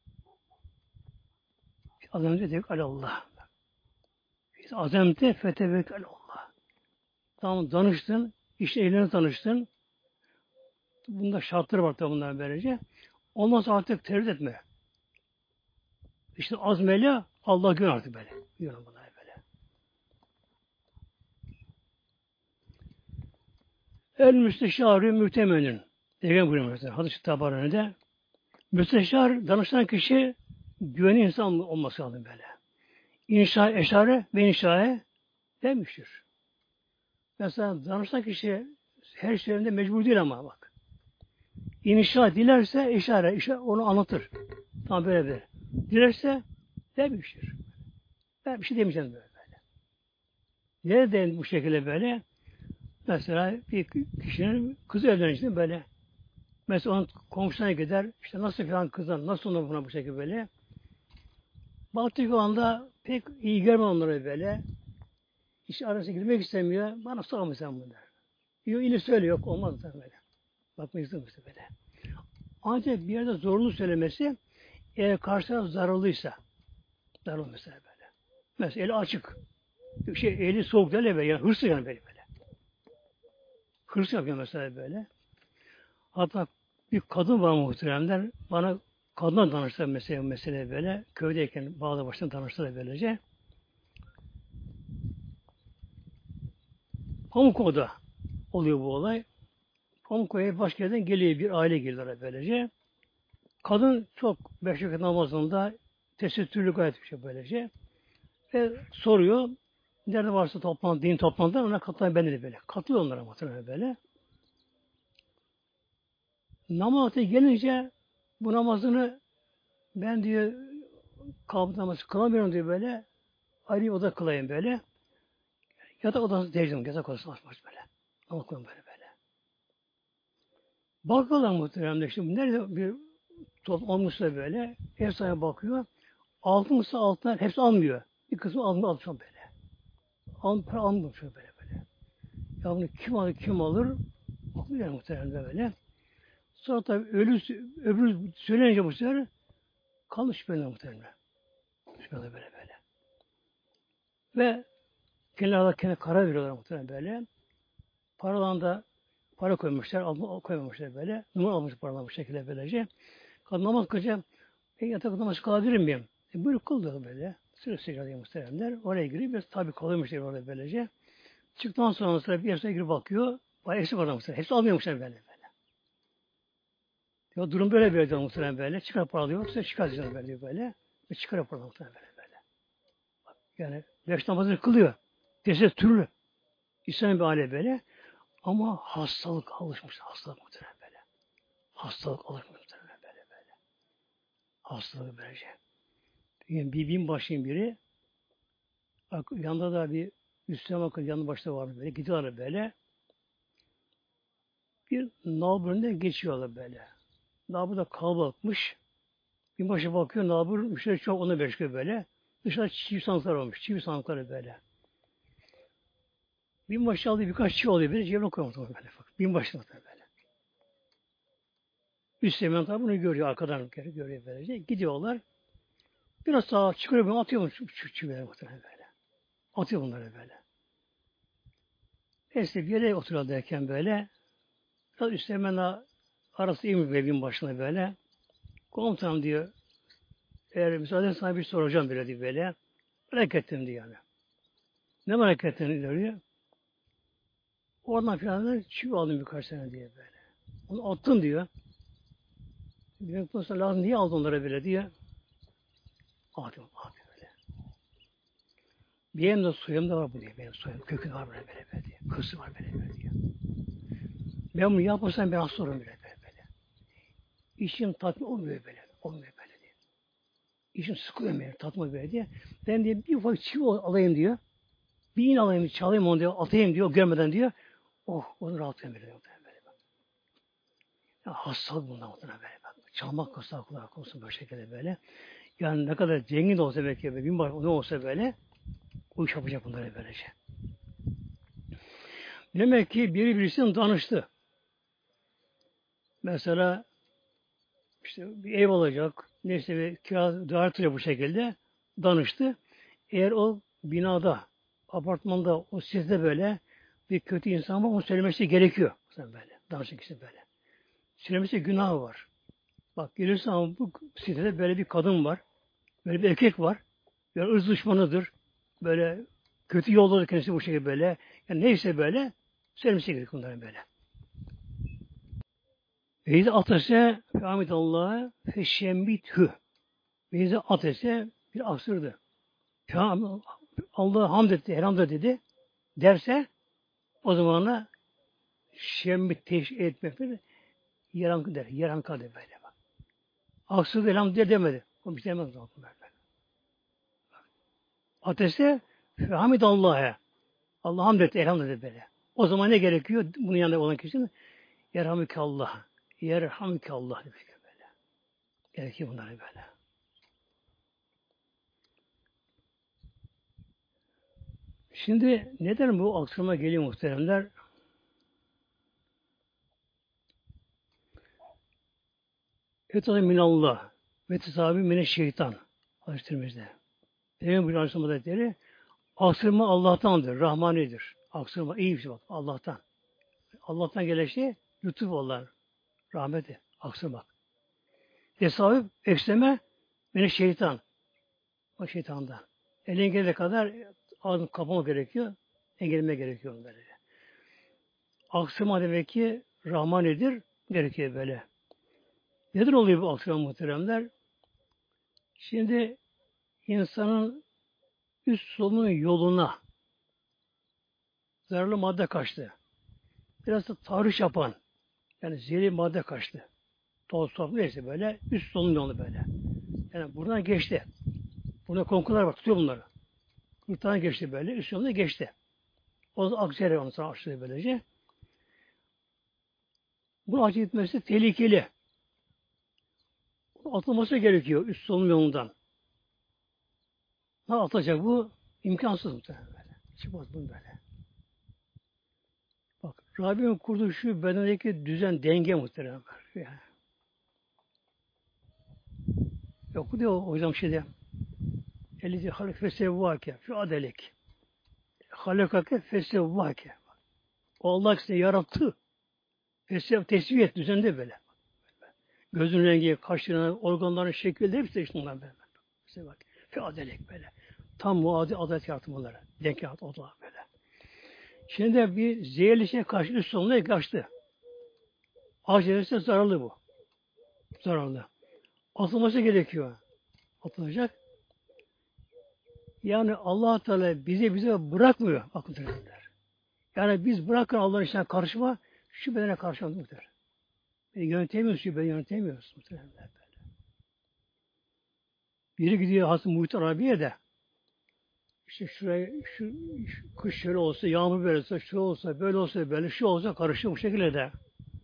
Azamete tevekkül Allah. Azamete fetevekkül Allah. Tamam danıştın, işte eline tanıştın. Bunda şartları var tabi bunlar böylece. Ondan sonra artık tereddüt etme. İşte azmeyle Allah gün artık böyle. Diyorum bunlar böyle. El müsteşarı mütemenün. Peygamber buyuruyor. Hadis-i Tabarani'de. Müsteşar, danışan kişi güveni insan olması lazım böyle. İnşa eşare ve inşae demiştir. Mesela danışan kişi her şeyinde mecbur değil ama bak. İnşa dilerse işe onu anlatır. Tam böyle. Dilerse demiştir. Ben bir şey demeyeceğim böyle. Nereden bu şekilde böyle? Mesela bir kişinin kızı evlenecek böyle. Mesela onun komşusuna gider. İşte nasıl falan kızlar, nasıl ona buna bu şekilde böyle. Baktı ki o anda pek iyi görmüyor onları böyle. İş arasına girmek istemiyor. Bana sorma sen bunu der. Yok yine söyle yok olmaz da böyle. Bakmayız işte böyle. Ancak bir yerde zorunlu söylemesi eğer karşı taraf zararlıysa. Zararlı mesela böyle. Mesela eli açık. Eli soğuk değil böyle. Yani hırsız yani böyle. Hırsız yapıyor mesela böyle. Hatta bir kadın var muhteremler. Bana kadına danıştı mesela mesele böyle. Köydeyken bağda başına danıştı da böylece. Pamukova'da oluyor bu olay. Pamukova'ya başka yerden geliyor bir aile geliyor böylece. Kadın çok beş vakit namazında tesettürlü gayet bir şey böylece. Ve soruyor. Nerede varsa toplantı, din toplantılar ona katılan ben de böyle. Katılıyor onlara muhtemelen böyle. Namazı gelince bu namazını ben diyor kabul namazı kılamıyorum diyor böyle. Ayrı oda kılayım böyle. Yatak odasını tercih yatak odasını açmış böyle. Namaz kılayım böyle böyle. Bakıyorlar muhtemelen şimdi nerede bir toplum olmuşsa böyle. Ev sahibi bakıyor. Altınsa altınlar hepsi almıyor. Bir kısmı almış böyle. Para almıyor böyle böyle. Ya bunu kim alır kim alır? Bakıyor muhtemelen böyle. Sonra tabii öbürü söyleyince bu sefer kalmış şüpheli muhtemelen. Şüpheli böyle böyle. Ve kenarda kendine karar veriyorlar muhtemelen böyle. Paradan da para koymuşlar, altına koymamışlar böyle. Numara almış paralar bu şekilde böylece. Kadın namaz kılacak. Yatak namaz kılabilir miyim? Buyur kıl diyor böyle. Sırası diyor muhteremler. Oraya giriyor. Biz tabii kalıyormuşlar orada böylece. Çıktıktan sonra mesela bir yaşına girip bakıyor. Bayağı eksik var muhterem. Hepsi almıyormuşlar böyle böyle. Ya durum böyle diyor muhterem böyle. Çıkar para alıyor. Size çıkar böyle diyor böyle. Ve çıkar para muhterem böyle böyle. Yani beş namazını kılıyor. Tesettürlü. İslam bir aile böyle. Ama hastalık alışmış. Hastalık muhterem böyle. Hastalık alışmış muhterem böyle böyle. Hastalık böylece. Yani bir binbaşının biri yanında da bir üstüne bakın yanı başta vardı böyle. Gidiyorlar böyle. Bir nalburundan geçiyorlar böyle. Nalbur da kalabalıkmış. Binbaşı bakıyor nalbur müşteri çok ona beşiyor böyle. Dışarıda çivi sandıklar olmuş. Çivi sandıkları böyle. Binbaşı aldığı birkaç çivi oluyor böyle. Cebine koymuş böyle. Binbaşı da böyle. Üsteğmen tabi bunu görüyor. Arkadan görüyor böylece. Gidiyorlar. Biraz sağa çıkıyor böyle atıyor şu çivileri muhtemelen böyle. Atıyor bunları böyle. Neyse bir yere oturuyor derken böyle biraz üsteğmenle arası iyi mi evin başına böyle. Komutanım diyor eğer müsaade sana bir soracağım böyle diyor böyle. Merak ettim diyor yani. Ne merak ettin diyor. Oradan filan çivi aldım birkaç sene diye böyle. Onu attım diyor. Diyor ki lazım niye aldın onları böyle diye. Attım böyle. Benim de suyum da var bu diye. Benim suyum. Kökü var böyle diye. Kısı var böyle diye. Ben bunu yapmasam ben hasta olurum böyle. İşim tatmin olmuyor böyle. Olmuyor böyle diye. İşim sıkılıyor beni. Tatmin böyle diye. Ben diye bir ufak çivi alayım diyor. Bir iğne alayım, çalayım onu diyor. Atayım diyor. Görmeden diyor. Oh, onu rahatlayayım böyle. Ya, hastalık bundan muhtemelen böyle. Çalmak hastalık olarak olsun böyle şekilde böyle. Yani ne kadar zengin de olsa belki binbaşı ne olsa böyle o iş yapacak bunları böylece. Demek ki birisinin danıştı. Mesela işte bir ev alacak. Neyse bir kira dağıtıyor bu şekilde. Danıştı. Eğer o binada, apartmanda, o sitede böyle bir kötü insan var, onu söylemesi gerekiyor. Mesela böyle. Danışık kişi böyle. Söylemesi günahı var. Bak gelirse ama bu sitede böyle bir kadın var. Böyle bir erkek var. Böyle ırz düşmanıdır. Böyle kötü yolları kendisi bu şekilde böyle. Yani neyse böyle söylemesi gerekiyor bunların böyle. Veyze atese Allah'a feşembithü. Veyze atese bir aksırdı. Allah'a hamd etti, elhamdülillah dedi. Derse o zaman şembit teşhir etmektir. Yarankı der. Yarankı der böyle. Aksırdı elhamdülillah demedi. O bir şey demez. Atese Allah'a. Allah hamd etti, elhamdülillah böyle. O zaman ne gerekiyor? Bunun yanında olan kişinin Yerhamükallah. Yerhamükallah demek böyle. Gerekiyor bunları böyle. Şimdi neden bu aksırma geliyor muhteremler? Etadı minallah ve tesabi mine şeytan. Hazreti Tirmiz'de. Peygamber Aleyhisselam Hazretleri aksırma Allah'tandır. Rahmanidir. Aksırma iyi bir şey bak. Allah'tan. Allah'tan gelen şey lütuf Allah. Rahmeti. Aksırmak. Tesavi eksleme mine şeytan. O şeytandan. Elin gelene kadar ağzını kapama gerekiyor. Engelime gerekiyor böyle. Aksırma demek ki Rahmanidir. Gerekiyor böyle. Neden oluyor bu aksırma muhteremler? Şimdi insanın üst solunun yoluna zararlı madde kaçtı. Biraz da tahriş yapan, yani zehirli madde kaçtı. Toz top neyse böyle, üst solunun yolu böyle. Yani buradan geçti. Burada konkular var, tutuyor bunları. Buradan geçti böyle, üst yoluna geçti. O da akciğer onu sonra açtı böylece. Bu acı gitmesi tehlikeli. Atılması gerekiyor üst solunum yolundan. Nasıl atacak bu? İmkansız muhtemelen böyle. Çıkmaz bunu böyle. Bak, Rabbim kurduğu şu bedendeki düzen, denge muhtemelen. Yani. Yok diyor hocam şeyde. Elici halk fesevvâke, şu adelik. Halakake fesevvâke. O Allah size yarattı. Tesbih et, düzende böyle. Gözün rengi, kaşların, organların şekli hepsi işte bunlar böyle. İşte bak, adelik böyle. Tam muadil adalet yaratımları. Denk yarat o da böyle. Şimdi de bir zehirli şey karşı üst sonuna kaçtı. Acilse zararlı bu. Zararlı. Atılması gerekiyor. Atılacak. Yani Allah Teala bize bırakmıyor. Bakın derler. Yani biz bırakın Allah'ın işine karışma, şu bedene karışma muhtemelen. Yönetemiyoruz, şu bedeni yönetemiyoruz muhtemelen. Biri gidiyor Hasan Muhit Arabi'ye de işte şuraya şu kış şöyle olsa, yağmur böyle olsa, şu olsa, böyle olsa, böyle şu olsa karışıyor bu şekilde de.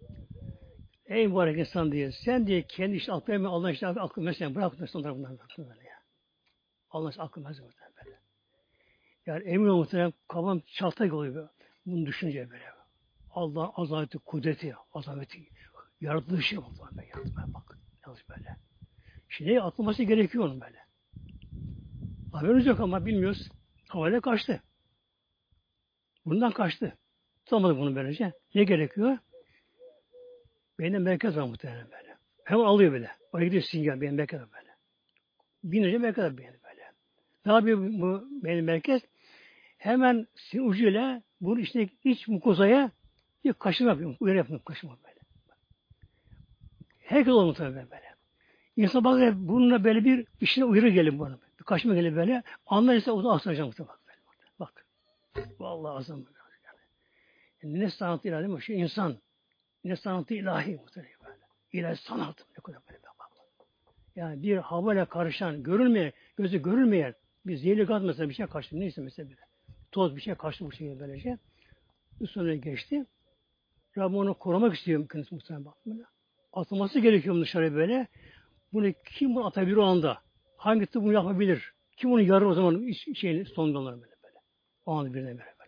Ey mübarek insan diye, sen diye kendi işte aklına Allah'ın işte akıl mesela bırak onları bundan böyle ya. Allah'ın işte akıl mesela böyle. Yani emin ol muhtemelen kafam çatlak oluyor bunu düşünce böyle. Allah azameti, kudreti, azameti, yaratılışı muhtemelen yaratmaya bak. Yalnız böyle. Şimdi atılması gerekiyor onun böyle. Haberimiz yok ama bilmiyoruz. Havayla kaçtı. Bundan kaçtı. Tutamadı bunu böylece. Ne gerekiyor? Beyinde merkez var muhtemelen böyle. Hemen alıyor böyle. Oraya gidiyor sinyal beyin merkez var böyle. Binlerce merkez var beyin böyle. Ne yapıyor bu beyin merkez? Hemen sinir ucuyla bunun içindeki iç mukozaya bir kaşıma yapıyor. Uyarı yapıyor kaşıma böyle. Herkes olur muhtemelen böyle. İnsan bazen bununla böyle bir işine uyarı gelir bana. Bir kaşıma gelir böyle. Anlarsa o da asılacak muhtemelen. Bak. Vallahi azam. Yani ne sanatı ilahi mi? Şu insan. Ne sanatı ilahi muhtemelen böyle. İlahi sanatı. Ne kadar böyle bak. Yani bir havayla karışan, görülmeyen, gözü görülmeyen bir zehirli gaz mesela bir şey kaçtı. Neyse mesela böyle. Toz bir şey kaçtı bu şekilde böylece. Üstüne geçti. Rabbim onu korumak istiyor kendisi muhtemelen bak böyle. Atılması gerekiyor dışarı böyle. Bunu kim bunu atabilir o anda? Hangi tıp bunu yapabilir? Kim onu yarır o zaman şeyini son yolları böyle. O anda birden böyle.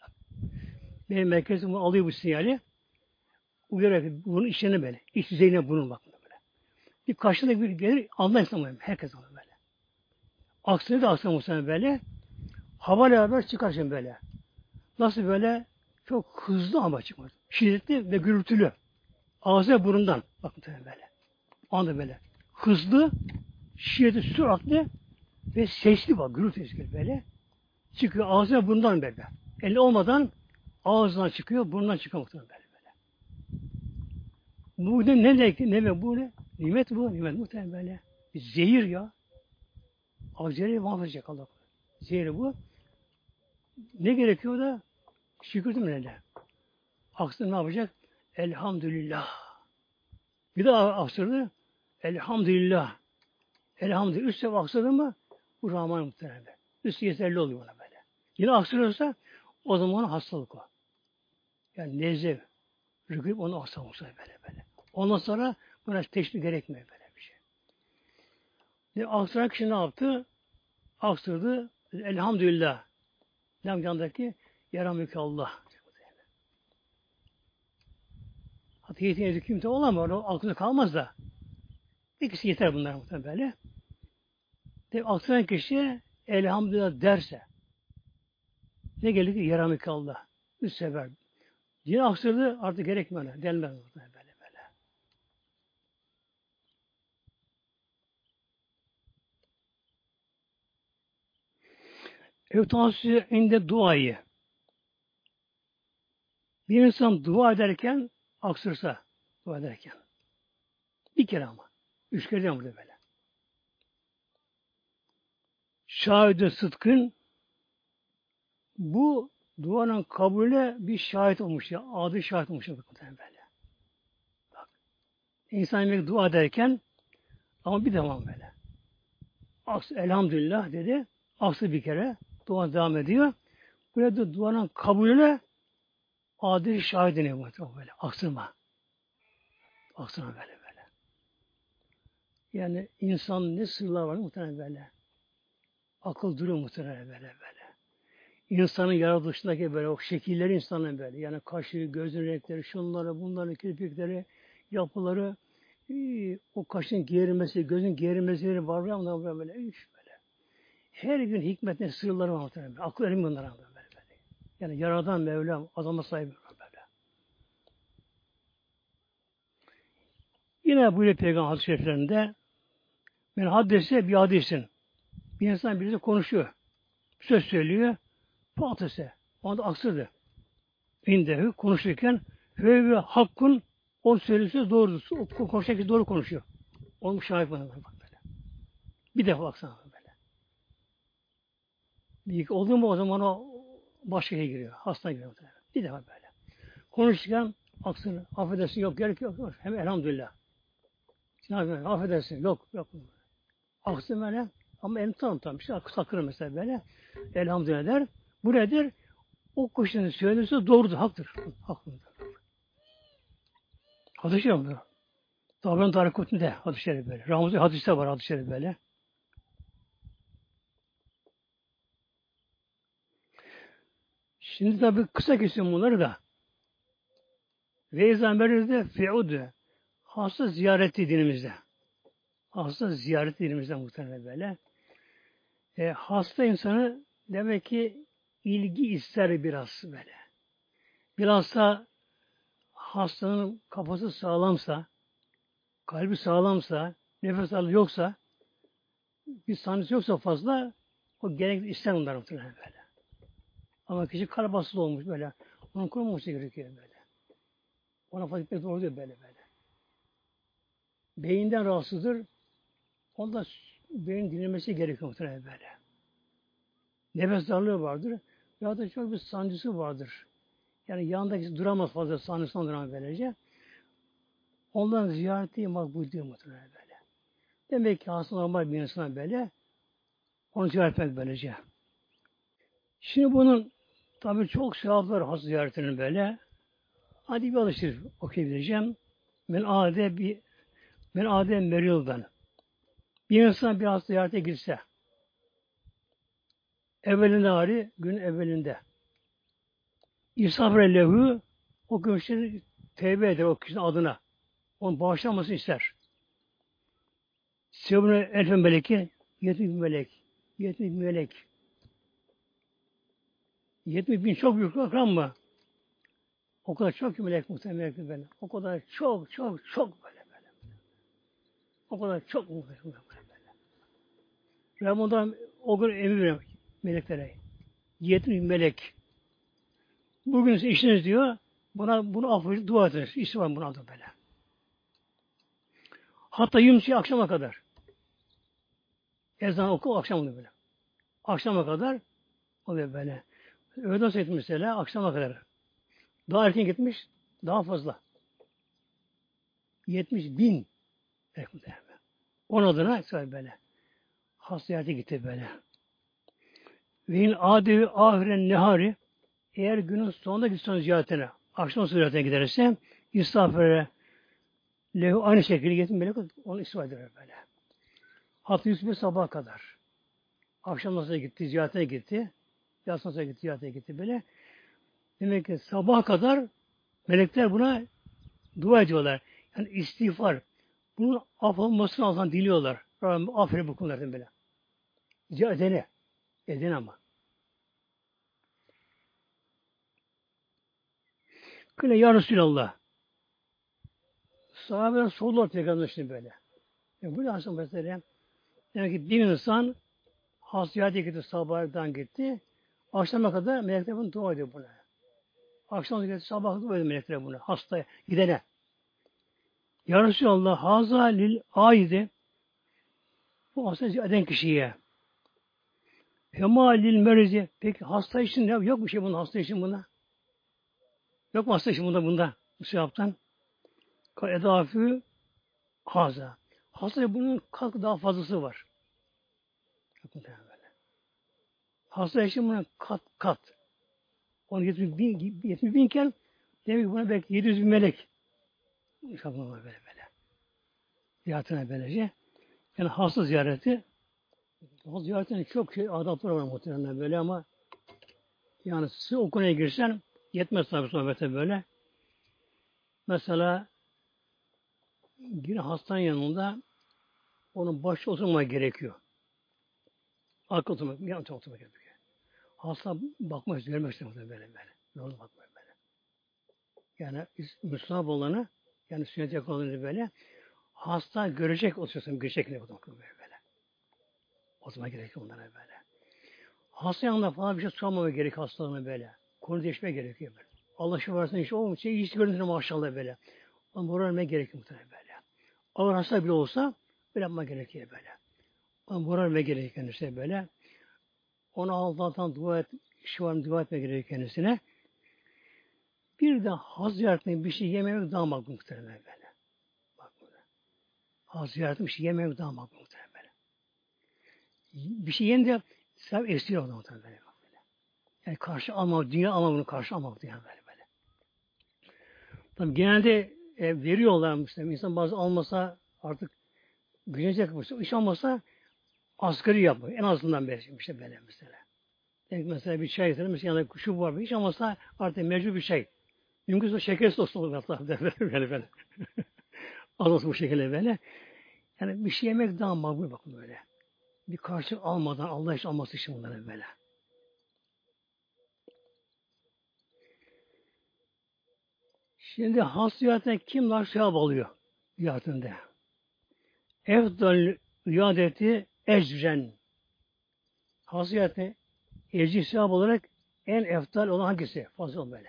Benim merkezim bunu alıyor bu sinyali. Uyararak bunun içine böyle. İç yüzeyine bunun bak böyle. Bir karşında bir gelir anlayın herkes anlar böyle. Aksine de aksine muhtemelen böyle. Havayla beraber çıkar şimdi böyle. Nasıl böyle? Çok hızlı ama çıkmaz. Şiddetli ve gürültülü. Ağzı burundan. Bakın böyle. O anda böyle. Hızlı, şiddetli, süratli ve sesli bak. Gürültülü böyle. Çıkıyor ağzına burundan böyle. Eli olmadan ağzından çıkıyor, burnundan çıkıyor muhtemelen böyle. Bu ne bu ne? Nimet bu, nimet muhtemelen böyle. Zehir ya. Akciğeri mahvedecek Allah. Zehir bu. Ne gerekiyor da? Şükür değil mi öyle? Aksine ne yapacak? Elhamdülillah. Bir daha aksırdı. Elhamdülillah. Elhamdülillah. Üst sefer aksırdı mı? Bu Rahman muhtemelen. Üstü yeterli oluyor ona böyle. Yine aksırıyorsa o zaman hastalık o. Yani nezle, rügrip onu hastalık böyle. Ondan sonra buna teşvik gerekmiyor böyle bir şey. Aksaran kişi ne yaptı? Aksırdı. Elhamdülillah. Yandaki yaramıyor Allah. Hatta yeteneği kimse olamaz. O aklında kalmaz da. İkisi yeter bunlar muhtemelen böyle. De, aksayan kişi elhamdülillah derse ne gelir ki yaramıkallah. 3 sefer. Yine aksırdı artık gerekmiyor. Denmez muhtemelen böyle. Evtası inde duayı. Bir insan dua ederken aksırsa dua ederken. Bir kere ama. 3 kere değil burada böyle. Şahit-i sıdkın bu duanın kabulüne bir şahit olmuş ya. Adı şahit olmuş böyle. Bak. İnsan demek dua ederken ama bir devam böyle. Aks, elhamdülillah dedi. Aksı bir kere. Dua devam ediyor. Burada duanın kabulüne adil şahit deniyor böyle. Aksırma. Aksırma böyle. Yani insan ne sırlar var muhtemelen böyle. Akıl duruyor muhtemelen böyle. İnsanın yaratılışındaki böyle o şekilleri insanın böyle. Yani kaşı, gözün renkleri, şunları, bunları, kirpikleri, yapıları, o kaşın gerilmesi, gözün gerilmesi var ya böyle. Böyle. Her gün hikmetine sırları var muhtemelen. Akıl ermiyor bunlara böyle. Yani yaradan Mevlam, adama sahip böyle. Yine buyuruyor Peygamber hadis-i şeriflerinde ben haddese bir hadisin. Bir insan birisi konuşuyor. Söz söylüyor. Fatise. O da aksırdı. İndehu konuşurken ve hakkın o söylüyorsa doğrudur. O konuşan doğru konuşuyor. Onun şahit bana bak böyle. Bir defa baksana böyle. Bir oldu mu o zaman o başka şeye giriyor. Hasta giriyor. Bir defa böyle. Konuşurken aksırdı. Affedersin yok gerek yok. Hem elhamdülillah. Affedersin yok. Aksın böyle. Ama elini tam bir şey sakır mesela böyle. Elhamdülillah der. Bu nedir? O kuşun söylediği doğrudur, haktır. Haklıdır. Hadis-i şerif bu. Tabi'nin tarikatinde hadis-i şerif böyle. Ramazan hadiste var hadis-i şerif böyle. Şimdi tabi kısa kesiyorum bunları da. Veyzan verirde fe'udu. Hasta ziyareti dinimizde. Hasta ziyareti dinimizde muhtemelen böyle. Hasta insanı demek ki ilgi ister biraz böyle. Bilhassa hastanın kafası sağlamsa, kalbi sağlamsa, nefes alı yoksa, bir sancısı yoksa fazla, o gerekli ister onları muhtemelen böyle. Ama kişi kalp hastası olmuş böyle. Onun kurulmaması gerekiyor böyle. Ona fark etmek doğru değil böyle. Beyinden rahatsızdır. Onda beyin dinlemesi gerekiyor muhtemelen böyle. Nefes darlığı vardır. Ya da çok bir sancısı vardır. Yani yanındaki duramaz fazla sancısından duramaz böylece. Ondan ziyareti makbul diyor muhtemelen böyle. Demek ki hasta normal bir insana böyle. Onu ziyaret etmek böylece. Şimdi bunun tabii çok sevapları hasta ziyaretinin böyle. Hadi bir alıştır okuyabileceğim. Ben Adem Meryol'dan. Bir insan bir hasta ziyarete girse, evvelinde hari, gün evvelinde. İsafre lehu, o kişinin tevbe eder o kişinin adına. Onun bağışlanmasını ister. Sevabını elfen meleki, 70 bin melek. 70 bin melek. 70 bin çok büyük rakam mı? O kadar çok ki melek muhtemelen böyle. O kadar çok böyle. O kadar çok muhtemelen böyle. Ramazan o gün emir veriyor meleklere. 70 bin melek. Bugün size işiniz diyor. Bunu affedip dua ediniz. İşi var buna da böyle. Hatta yumuşuyor akşama kadar. Ezan oku akşam oluyor böyle. Akşama kadar oluyor böyle. Öğleden sonra mesela akşama kadar. Daha erken gitmiş daha fazla. 70 bin. Onun adına böyle. Hasta ziyarete gitti böyle. Ve in adevi ahiren nehari eğer günün sonunda gitsin ziyaretine, akşam ziyaretine giderse istağfere lehu aynı şekilde getirip melek onu istifade eder böyle. Hatta Yusuf sabaha kadar. Akşam nasıl gitti, ziyaretine gitti. Yatsı nasıl gitti, ziyaretine gitti böyle. Demek ki sabaha kadar melekler buna dua ediyorlar. Yani istiğfar. Bunun af olmasını Allah'tan diliyorlar. Rabbim aferin bu konulardan böyle. Rica edene. Edene ama. Kıle ya Resulallah. Sahabeler sordular Peygamber'e şimdi böyle. Yani bu aslında mesela demek ki bir insan hasiyete gitti, sabahdan gitti. Akşama kadar melekler bunu dua ediyor buna. Akşam gitti, sabah dua ediyor melekler buna. Hastaya, gidene. Ya Resulallah, haza lil aidi. Bu hasta eden kişiye. Fema lil merizi. Peki hasta için ne? Yok bir şey bunun hasta için buna. Yok mu hasta için bunda? Bu sevaptan. Edafü haza. Hasta bunun kat daha fazlası var. Hasta için buna kat. Onu 70 binken demek ki buna belki 700 bin melek. İnşallah böyle. Ziyaretine böylece. Yani hasta ziyareti. Hasta ziyaretinin çok şey adapları var muhtemelen böyle ama yani size o konuya girsen yetmez tabi sohbete böyle. Mesela bir hastanın yanında onun başı oturmaya gerekiyor. Arka oturmak, yan oturmak gerekiyor. Hasta bakmak istiyor, görmek istiyor böyle. Yolda bakmıyor böyle. Yani Müslüman olanı, yani sünnet yakalanınca böyle, hasta görecek olsun, görecek ne bakmak böyle. Oturmak gerekiyor onlara böyle. Hasta yanında falan bir şey sormama gerek hastalığına böyle. Konu değişmeye gerekiyor böyle. Allah şu varsın işte o şey hiç görüntüne maşallah böyle. Ama moral gerekiyor muhtemelen böyle. Ağır hasta bile olsa böyle yapmak gerekiyor böyle. Ama moral gerekiyor işte böyle. Ona Allah'tan dua et, şu an dua etmek gerekiyor kendisine. Bir de haz ziyaretinde bir şey yememek daha makbul muhtemelen böyle. Bak burada. Haz ziyaretinde bir şey yememek daha makbul muhtemelen böyle. Bir şey yiyince sevap esiyor o muhtemelen böyle. Yani karşı almak, dünya almak bunu karşı almak yani böyle. Tabii genelde veriyorlar mesela. İnsan bazı almasa artık gücenecek mesela. İş almasa asgari yapmak. En azından böyle işte böyle mesela. Yani mesela bir çay içelim, mesela yanında şu var bir iş almasa artık mecbur bir şey. Mümkünse şekersiz olsun olur hatta böyle. Az olsun bu şekilde böyle. Yani bir şey yemek daha makbul bakın böyle. Bir karşılık almadan Allah için alması için bunları böyle. Şimdi has ziyaretine kim daha sevap alıyor ziyaretinde? Efdal iadeti ecren. Has ziyaretine ecri sevap olarak en eftal olan hangisi? Fazla böyle.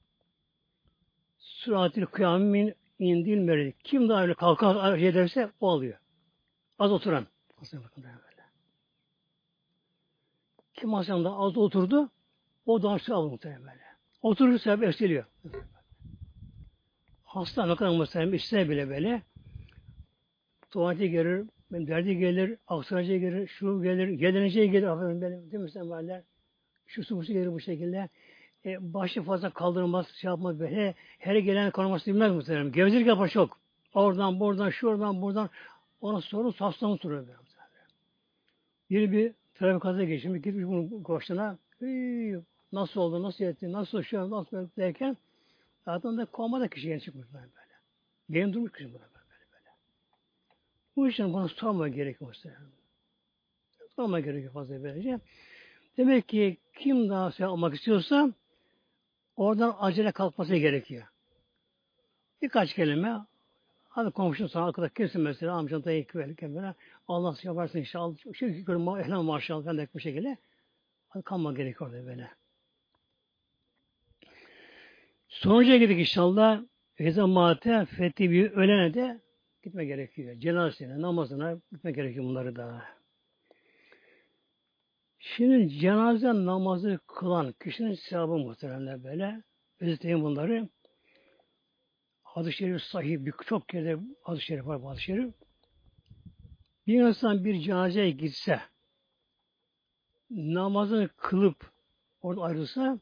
Süratil kıyamin indil meridi. Kim daha öyle kalkar ederse o alıyor. Az oturan. Aslında bakın böyle. Kim aslında az oturdu o daha sevap alır muhtemelen böyle. Oturur sevap eksiliyor. Hasta ne kadar mesela işse bile böyle tuvalete gelir, derdi gelir, aksaraca gelir, şu gelir, gelineceği gelir, aferin benim, değil mi sen böyle? Şu su gelir bu şekilde. Başı fazla kaldırmaz, şey yapmaz böyle. Her gelen kanaması bilmez muhtemelen. Gevezelik yapar çok. Oradan, buradan, şuradan, buradan. Ona sorun, hastalığı soruyor böyle. Biri bir trafik kaza geçirmiş, gitmiş bunun koştuğuna. Nasıl oldu, nasıl etti, nasıl şu an, nasıl derken zaten de komada kişiye çıkmış böyle. Benim durmuş kişi böyle. Bu için bana sorma gerekiyor. Sorma gerekiyor fazla böylece. Demek ki kim daha şey almak istiyorsa oradan acele kalkması gerekiyor. Birkaç kelime hadi komşun sana arkadaş kesin mesela amcan dayı böyle Allah yaparsın inşallah. Şu görün ehlen maşallah ben de bu şekilde hadi kalma gerekiyor orada böyle. Sonuca gittik inşallah. Ezamate fethi bir ölene de gitme gerekiyor. Cenazesine, namazına gitme gerekiyor bunları da. Şimdi cenaze namazı kılan kişinin sevabı muhtemelen böyle. Özetleyin bunları. Hadis-i şerif sahih, çok kere hadis-i şerif var bu hadis-i şerif. Bir insan bir cenazeye gitse, namazını kılıp orada ayrılsa,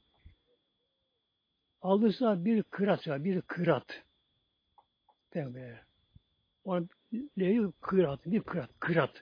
alırsa bir kırat var, bir kırat. Böyle. Ona kırat, bir kırat.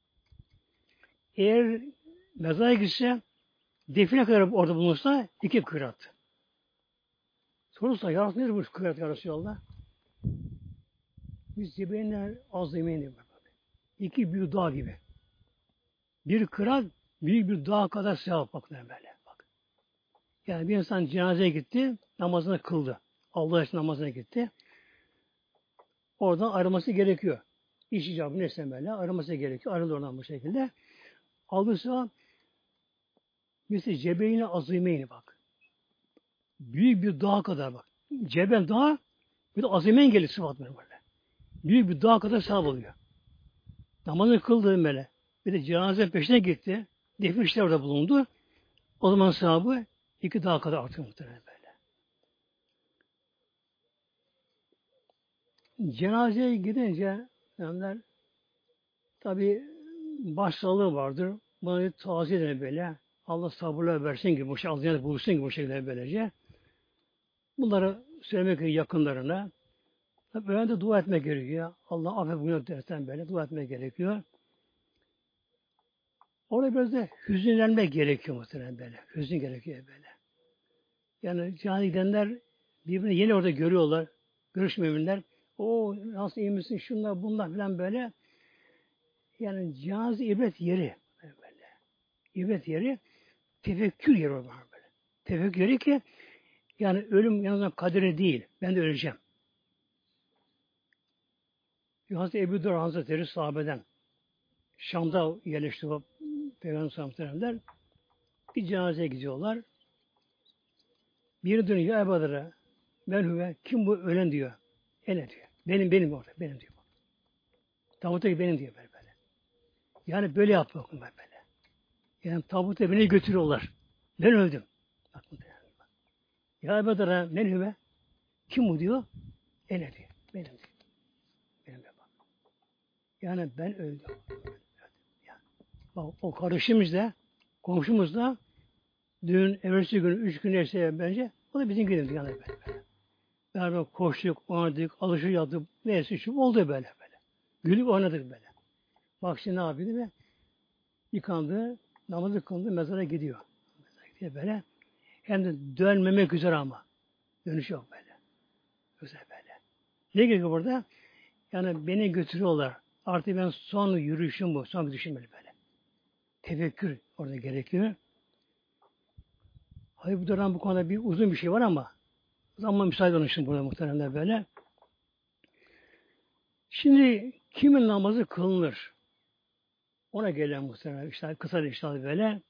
Eğer mezara gitse, define kadar orada bulunursa iki kırat. Sorursa, yarısı nedir bu kırat yarısı yolda? Biz Cebeyinler Azimeyni var. İki büyük dağ gibi. Bir kırak büyük bir dağ kadar sevap baklar böyle. Bak. Yani bir insan cenazeye gitti, namazını kıldı. Allah için namazına gitti. Oradan ayrılması gerekiyor. İş icabı neyse böyle ayrılması gerekiyor. Ayrılır oradan bu şekilde. Alırsa mesela Cebeyni Azimeyni bak. Büyük bir dağ kadar bak. Cebel dağ bir de Azimeyn gelir sıfat böyle. Büyük bir dağ kadar sevap oluyor. Namazını kıldı böyle. Bir de cenaze peşine gitti. Defin işler orada bulundu. O zaman sahabı iki daha kadar artıyor muhtemelen böyle. Cenazeye gidince yani tabi başsağlığı vardır. Buna taziye eder böyle. Allah sabırla versin gibi bu şey, Allah bulursun gibi bu şekilde böylece. Bunları söylemek yakınlarına. Tabi böyle de dua etmek gerekiyor. Allah affet bunu dersen böyle dua etmek gerekiyor. Orada biraz da hüzünlenmek gerekiyor muhtemelen böyle. Hüzün gerekiyor böyle. Yani cihana gidenler birbirini yeni orada görüyorlar. Görüşmeyenler. O nasıl iyi misin? Şunlar bunlar falan böyle. Yani cenaze ibret yeri. Böyle. İbret yeri. Tefekkür yeri var böyle. Tefekkür yeri ki yani ölüm yalnız kaderi değil. Ben de öleceğim. Hazreti Ebu Dur Hazretleri sahabeden Şam'da yerleşti o Peygamber Sallallahu bir cenazeye gidiyorlar. Biri dönüyor ya Ebu Dur'a ben hüve kim bu ölen diyor. Ele diyor. Benim orada. Benim diyor. Tabuttaki benim diyor böyle. Yani böyle yapıyor böyle. Yani tabuta beni götürüyorlar. Ben öldüm. Bakın ya Ebu Dur'a men hüve kim bu diyor. Ele diyor. Benim diyor. Benim diyor. Yani ben öldüm. Yani, bak, o kardeşimiz de komşumuz da dün evvelsi gün 3 gün neyse bence o da bizim gidelim yani böyle. Beraber koştuk, oynadık, alışveriş yaptık, neyse şu oldu böyle. Gülüp oynadık böyle. Bak şimdi ne yapıyordu ve yıkandı, namazı kıldı, mezara gidiyor. Mezara gidiyor böyle. Hem de dönmemek üzere ama. Dönüş yok böyle. Güzel böyle. Ne gerekiyor burada? Yani beni götürüyorlar. Artık ben son yürüyüşüm bu. Son gidişim böyle. Tefekkür orada gerekiyor. Hayır bu dönem bu konuda bir uzun bir şey var ama zaman müsaade olmuştum burada muhtemelen böyle. Şimdi kimin namazı kılınır? Ona gelen muhtemelen işte kısa işte böyle.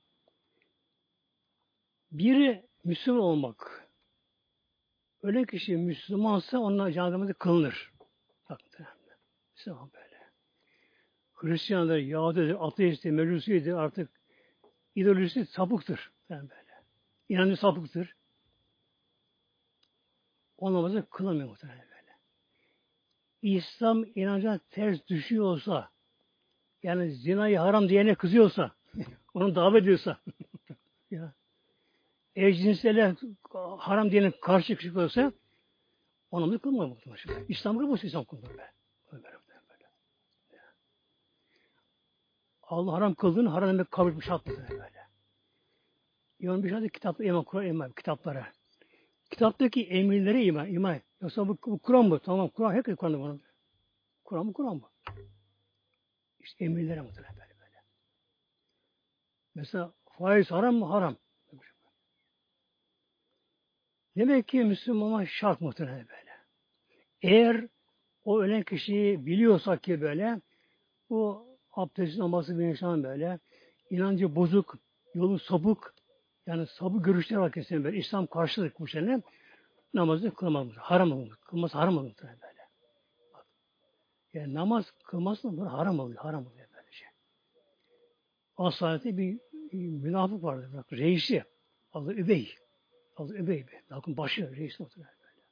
Biri Müslüman olmak. Öyle kişi Müslümansa onunla cenazemizi kılınır. Bak Müslüman böyle. Hristiyanlar, Yahudidir, ateisttir, Mecusidir artık ideolojisi sapıktır. Yani böyle. İnancı sapıktır. O namazı kılamıyor muhtemelen böyle. İslam inancına ters düşüyorsa yani zinayı haram diyene kızıyorsa onu davet ediyorsa ya eşcinsele haram diyene karşı çıkıyorsa o namazı kılmıyor muhtemelen. İslam kılmıyor, İslam kılmıyor böyle. Allah haram kıldığını haram demek kabul etmiş hakkında böyle. İmam bir şey kitapta iman Kur'an iman kitaplara. Kitaptaki emirlere iman. Yoksa bu Kur'an mı? Tamam Kur'an herkes Kur'an'da bunu. Kur'an mı? İşte emirlere muhtemelen böyle. Mesela faiz haram mı? Haram. Demek ki Müslümana şart muhtemelen böyle. Eğer o ölen kişiyi biliyorsak ki böyle bu abdest namazı bir insan böyle inancı bozuk, yolu sapık yani sapık görüşler var kesin böyle. İslam karşılık bu şeyler namazı kılmaz. Haram olur. Kılması haram olur böyle. Bak. Yani namaz kılması böyle haram oluyor. Haram oluyor böyle şey. Asalette bir münafık vardı. Bak, reisi. Adı Übey. Bakın başı reis muhtemelen böyle.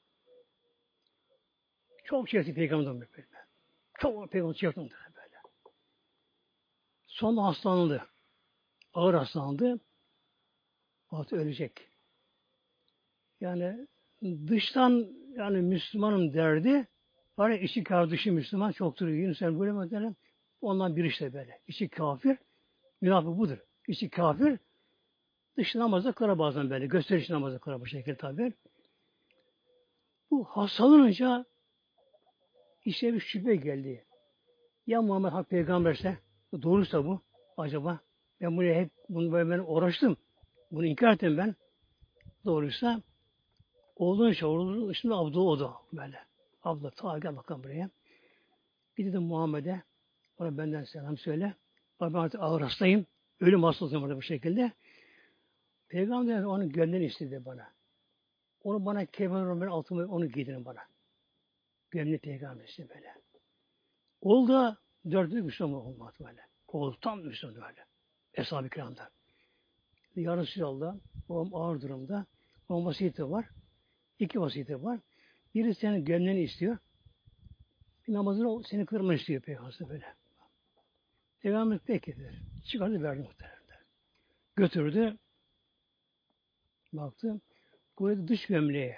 Çok çekti peygamberden böyle. Çok peygamber çekti muhtemelen böyle. Son hastalandı. Ağır hastalandı. Artık ölecek. Yani dıştan yani Müslümanım derdi. Var ya içi kafir dışı Müslüman çoktur. Yunus Emre böyle muhtemelen ondan bir işte böyle. İçi kafir. Münafık budur. İçi kafir. Dışı namazda kırar bazen böyle. Gösteriş namazda kırar bu şekilde tabi. Bu hastalanınca İşe bir şüphe geldi. Ya Muhammed Hak Peygamberse, doğruysa bu acaba? Ben buraya hep bunu böyle ben uğraştım. Bunu inkar ettim ben. Doğruysa oğlunun oğlunun ismi Abdullah o da böyle. Abdullah ta gel bakalım buraya. Bir dedim Muhammed'e ona benden selam söyle. Ben artık ağır hastayım. Ölüm hastasıyım orada bu şekilde. Peygamber onun gönlünü istedi bana. Onu bana kefen altıma onu giydirin bana. Gömlek peygamber istedi böyle. Oğul da dördüncü Müslüman olmadı böyle. Oğul tam Müslüman böyle. Eshab-ı kiramda. Ya Resulallah, babam ağır durumda. Onun vasiyeti var. İki vasiyeti var. Biri senin gönlünü istiyor. Bir namazını seni kırmanı istiyor Peygamber böyle. Peygamber peki der. Çıkardı verdi muhtemelen. Götürdü. Baktı. Koydu dış gömleği.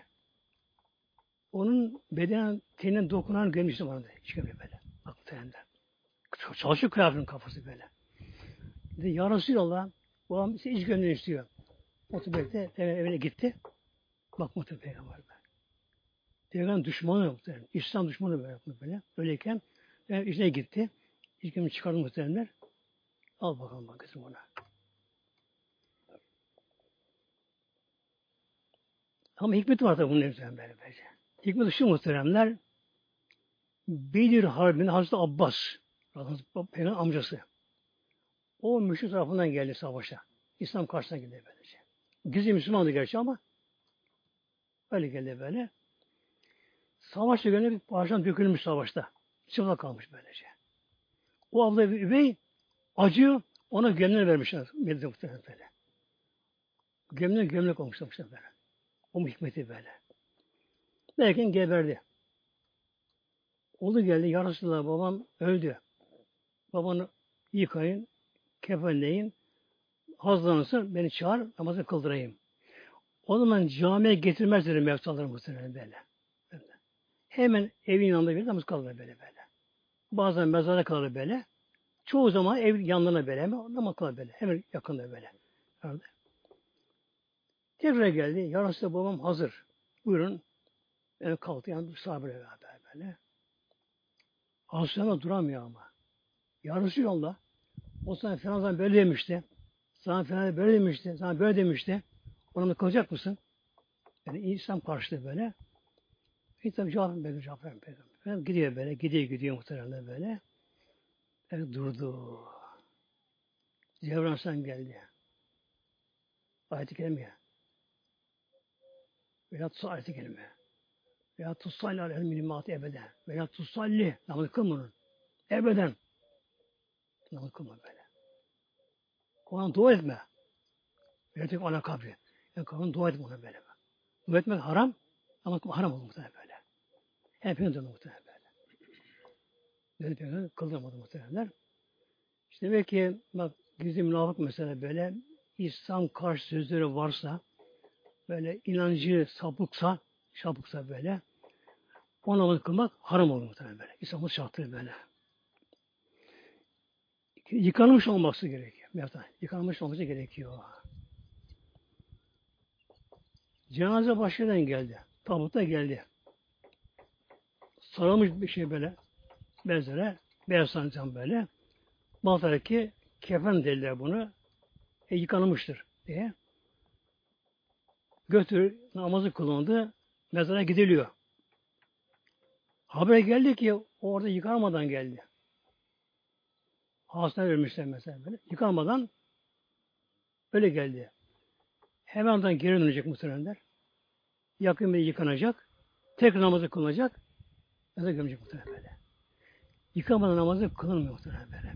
Onun beden tenine dokunan gömleği vardı. İç gömleği böyle. Bak muhtemelen. Çalışıyor kıyafetin kafası böyle. Dedi ya Resulallah babam ise iç gömleği istiyor. Otobüste evine gitti. Bak muhtemelen Peygamber böyle. Peygamber düşmanı muhtemelen. İslam düşmanı böyle. Öyleyken içine gitti. İç gömleği çıkardı muhtemelenler. Al bakalım bak kızım ona. Ama hikmeti var tabi bunun hepsinden böylece. Hikmeti şu muhteremler, Bedir Harbi'nin Hazreti Abbas, Peygamber amcası. O müşrik tarafından geldi savaşa. İslam karşısına geldi böylece. Gizli Müslümandı gerçi ama öyle geldi böyle. Savaşta gönlü bir parçadan dökülmüş savaşta. Çıplak kalmış böylece. O abla üvey acıyor, ona gömleğini vermişler. Medine muhtemelen böyle. Gömlek olmuşlar böyle. O hikmeti böyle. Derken geberdi. Oğlu geldi. Ya Resulallah babam öldü. Babanı yıkayın, kefenleyin, hazırlansın, beni çağır, namazı kıldırayım. O zaman camiye getirmez dedim mevtaları muhtemelen böyle. Hemen evin yanında bir namaz kalır böyle. Bazen mezara kalır böyle. Çoğu zaman ev yanlarına böyle. Hemen namaz kalır böyle. Hemen yakında böyle. Orada. Tekrar geldi. Ya Resulallah babam hazır. Buyurun. Yani kalktı. Yani sahabeyle beraber böyle. Hastane duramıyor ama. Ya Resulallah o sana falan böyle demişti. Sana falan böyle demişti. Sana böyle demişti. Ona kalacak mısın? Yani İslam karşılığı böyle. Tabi cevap vermiyor. Gidiyor böyle. Gidiyor muhtemelen böyle. Yani durdu. Cebrail geldi. Ayet-i kerime. Veya tutsa ayet-i kerime. Veya tutsalli aleyhel minimatı ebeden. Veya tutsalli. Namazı kılmanın. Ebeden. Namazı kılma böyle. Ona dua etme. Veya ana kabri. Yani ona dua etme ona böyle. Dua etmek haram. Ama haram olur muhtemelen böyle. Hepimiz de muhtemelen böyle. Böyle peygamber kıldırmadı muhtemelenler. İşte demek ki bak gizli münafık mesela böyle İslam karşı sözleri varsa böyle inancı sapıksa böyle o namazı kılmak haram olur muhtemelen böyle. İslam'ın şartları böyle. Yıkanmış olması gerekiyor. Yıkanmış olması gerekiyor. Cenaze başlayan geldi. Tabutta geldi. Sarılmış bir şey böyle. Benzere. Beyaz sanacağım böyle. Bazıları kefen derler bunu. Yıkanmıştır diye. Götür namazı kılındı. Mezara gidiliyor. Haber geldi ki orada yıkanmadan geldi. Hastaneler ölmüşler mesela böyle. Yıkanmadan öyle geldi. Hemen geri dönecek muhtemelenler. Yakın bir yıkanacak. Tekrar namazı kılınacak. Mezara gömecek muhtemelen böyle. Yıkanmadan namazı kılınmıyor muhtemelen böyle.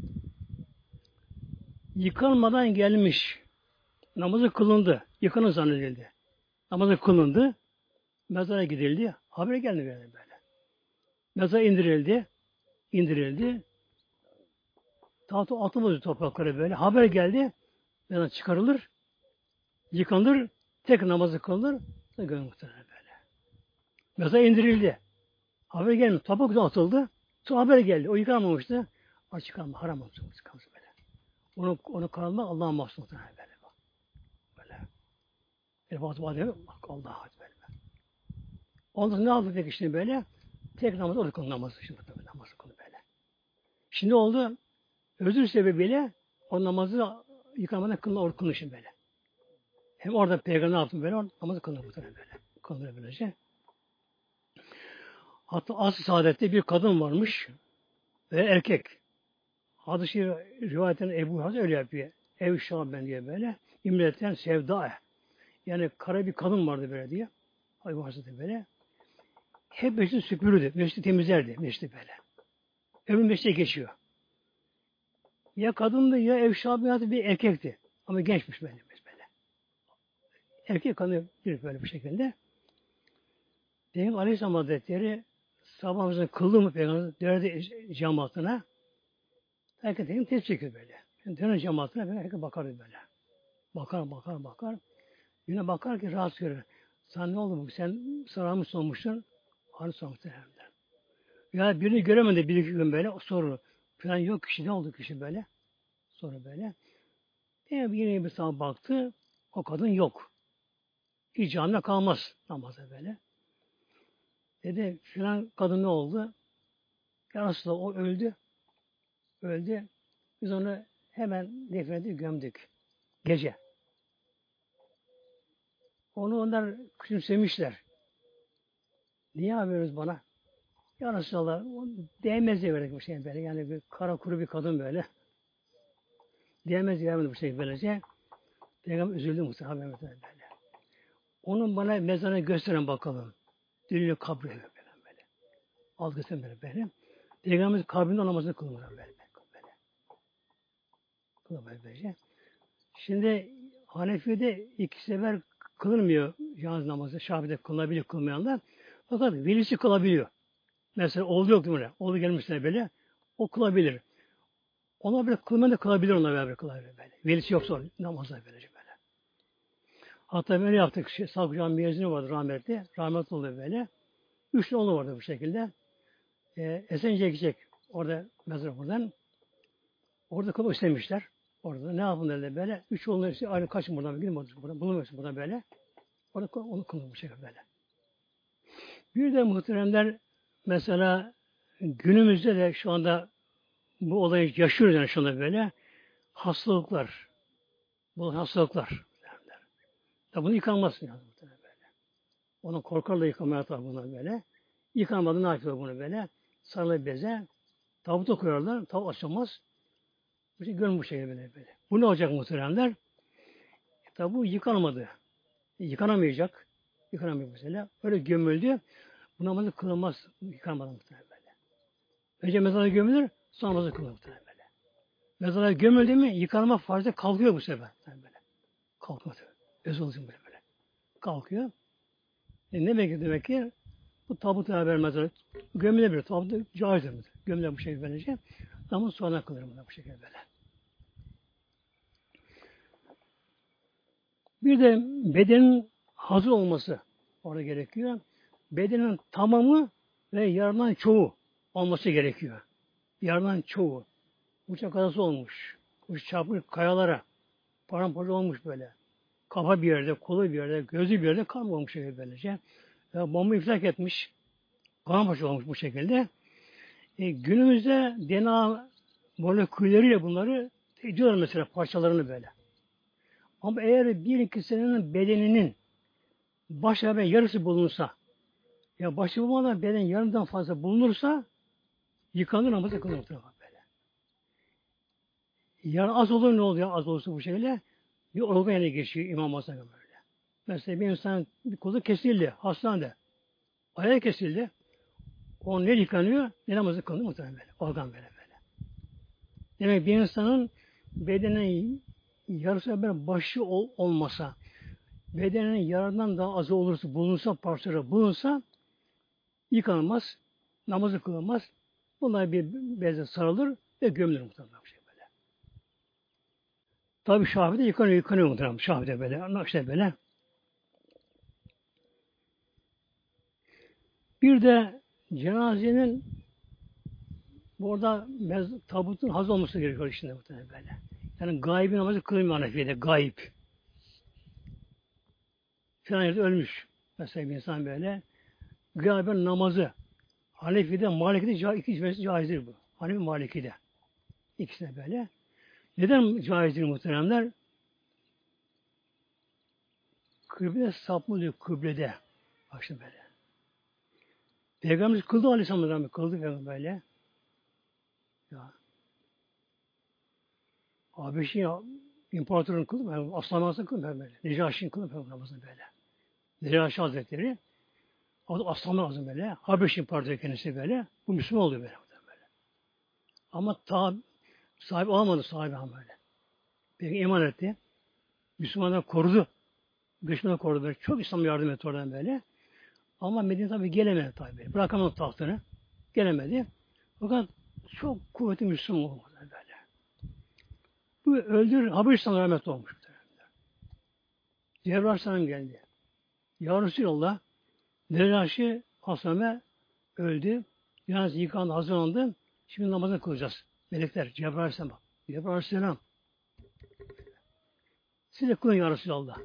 Yıkanmadan gelmiş. Namazı kılındı. Yıkanır zannedildi. Namazı kılındı. Mezara gidildi. Haber geldi böyle. Mezara indirildi. Tahtı atılmadı topraklara böyle. Haber geldi. Mezara çıkarılır. Yıkanır. Tek namazı kılınır. Gömülür muhtemelen böyle. Mezara indirildi. Haber gelmedi. Toprak atıldı. Sonra haber geldi. O yıkanmamıştı. Açık kalma. Haram olmuş böyle. Onu kalmak Allah'ın mahsus muhtemelen böyle. Bak Allah böyle. Ondan ne yaptı peki şimdi böyle? Tek namaz orada kılın namazı. Şimdi namazı kılın böyle. Şimdi oldu. Özür sebebiyle o namazı yıkamadan kılın orada kılın şimdi böyle. Hem orada peygamber ne yaptı böyle? Namazı kılın böyle. Kılın böylece. Hatta Asr-ı Saadet'te bir kadın varmış ve erkek. Hadis-i rivayetten Ebu Hazır öyle yapıyor. Ev Şaben diye böyle. İmreten sevda. Yani kara bir kadın vardı böyle diye. Ebu Hazret'te böyle. Hep mescidi süpürürdü. Mescidi temizlerdi. Mescidi böyle. Ömrü mescide geçiyor. Ya kadındı ya ev şabiatı bir erkekti. Ama gençmiş böyle. Erkek kadın bir böyle bir şekilde. Peygamber Aleyhisselam Hazretleri sabah namazını kıldı mı Peygamber dönerdi cemaatine. Herkes tepki çekiyor böyle. Yani döner cemaatine böyle herkes bakardı böyle. Bakar. Yine bakar ki rahatsız görür. Sen ne oldu bu? Sen sararmış olmuşsun. Hani sormuşsun herhalde. Ya birini göremedi bir iki gün böyle sorur. Falan yok kişi ne oldu kişi böyle. Sonra böyle. Yine bir sağa baktı. O kadın yok. Hiç canına kalmaz namaza böyle. Dedi filan kadın ne oldu? Ya Resulallah o öldü. Öldü. Biz onu hemen defnedip gömdük. Gece. Onu onlar küçümsemişler. Niye yapıyoruz bana? Ya Resulallah değmez diye verdik bu şey böyle. Yani bir kara kuru bir kadın böyle. Değmez diye vermedi bu şey böylece. Peygamber üzüldü muhtemelen böyle. Onun bana mezarını gösterin bakalım. Dünlü kabri böyle. Al gösterin böyle. Peygamberimiz kabrinde namazını kılmıyor böyle. Kılmıyor böylece. Şimdi Hanefi'de iki sefer kılınmıyor yalnız namazı. Şafii'de kılınabiliyor kılmayanlar. Fakat velisi kılabiliyor. Mesela oğlu yok değil mi? Oğlu gelmişler böyle. O kılabilir. Ona böyle kılmayan da kılabilir ona beraber kılabilir böyle. Velisi yoksa namazda böylece böyle. Hatta böyle yaptık. Sağlık Camii mezunu vardı rahmetli. Rahmetli oldu böyle. 3 oğlu vardı bu şekilde. Esence'ye gidecek. Orada mezar buradan. Orada kılmak istemişler. Orada ne yapın dediler böyle. 3 oğlunun hepsi ayrı kaçın buradan. Gidin buradan. Bulunmuyorsun buradan böyle. Orada onu kılmak bu şekilde böyle. Bir de muhteremler mesela günümüzde de şu anda bu olayı yaşıyoruz yani şu anda böyle. Hastalıklar. Bu hastalıklar. Ya bunu yıkanmazsın yani böyle. Onu korkarla yıkamaya tabi bunlar böyle. Yıkanmadı ne yapıyor bunu böyle? Sarılı beze. Tabuta koyarlar. Tabut açılmaz. Bu şey görün bu şekilde böyle. Bu ne olacak muhteremler? Tabi bu yıkanmadı. Yıkanamayacak. Yıkanamayacak mesela. Öyle gömüldü. Bu namazı kılınmaz. Yıkanmadan muhterem böyle. Önce mezara gömülür. Sonra namazı kılınır muhterem böyle. Mezara gömüldü mi yıkanma farzı kalkıyor bu sefer. Böyle. Kalkmadı. Öz olsun böyle. Kalkıyor. Ne demek ki? Bu tabutu haber mezarı gömülebilir. Tabutu caizdir. Gömüle bu şekilde böylece. Namaz sonra kılır bu şekilde böyle. Bir de bedenin hazır olması orada gerekiyor. Bedenin tamamı ve yarından çoğu olması gerekiyor. Yarından çoğu. Uçak kazası olmuş. Uç çarpmış kayalara. Paramparça olmuş böyle. Kafa bir yerde, kolu bir yerde, gözü bir yerde kalmamış böylece. Bomba infilak etmiş. Paramparça olmuş bu şekilde. Günümüzde DNA molekülleriyle bunları ediyorlar mesela parçalarını böyle. Ama eğer bir kişinin bedeninin başa ve yarısı bulunursa ya başı bulmadan beden yarımdan fazla bulunursa yıkanır namazı kılınır böyle. Yani az olur ne oluyor az olursa bu şekilde bir organ yerine geçiyor İmam Hasan böyle. Mesela bir insan bir kolu kesildi hastanede. Ayağı kesildi. O ne yıkanıyor ne namazı kılınır muhtemelen böyle. Organ böyle. Demek bir insanın bedenin yarısı böyle başı olmasa bedenin yarından daha az olursa bulunsa parçaları bulunsa yıkanılmaz, namazı kılınmaz. Bunlar bir bezle sarılır ve gömülür muhtemelen bir şey böyle. Tabi Şafii'de yıkanıyor muhtemelen. Şafii'de böyle, işte böyle. Bir de cenazenin burada tabutun hazır olması gerekiyor içinde muhtemelen böyle. Yani gaybi namazı kılınmıyor Hanefi'de, gayb. Filan yerde ölmüş. Mesela bir insan böyle gayben namazı Hanefi'de, Maliki'de iki cümlesi caizdir bu. Hanefi, Maliki'de. İkisi de böyle. Neden caizdir muhteremler? Kıble sapma diyor, kıblede. Bak şimdi böyle. Peygamberimiz kıldı Aleyhisselam'dan, kıldı Peygamber böyle. Ya. Habeşi imparatorun kıldı mı? Aslanmasını kıldı mı böyle? Necaşi'nin kıldı mı Peygamberimiz böyle? Necaşi Hazretleri. O da aslanlar lazım böyle. Habeşi imparatoru kendisi böyle. Bu Müslüman oluyor böyle. Ama sahibi olmadı sahibi ama böyle. Peki iman etti. Müslümanlar korudu. Müslümanlar korudu böyle. Çok İslam yardım etti oradan böyle. Ama Medine tabi gelemedi tabi. Bırakamadı tahtını. Gelemedi. Fakat çok kuvvetli Müslüman oldu böyle. Bu öldür Habeşistan rahmetli olmuş. Cebrail Aleyhisselam geldi. Ya Resulallah Necaşi Hasan'e öldü. Cenazesi yıkandı, hazırlandı. Şimdi namazını kılacağız. Melekler, Cebrail Aleyhisselam. Cebrail Aleyhisselam. Siz de kılın ya Resulallah.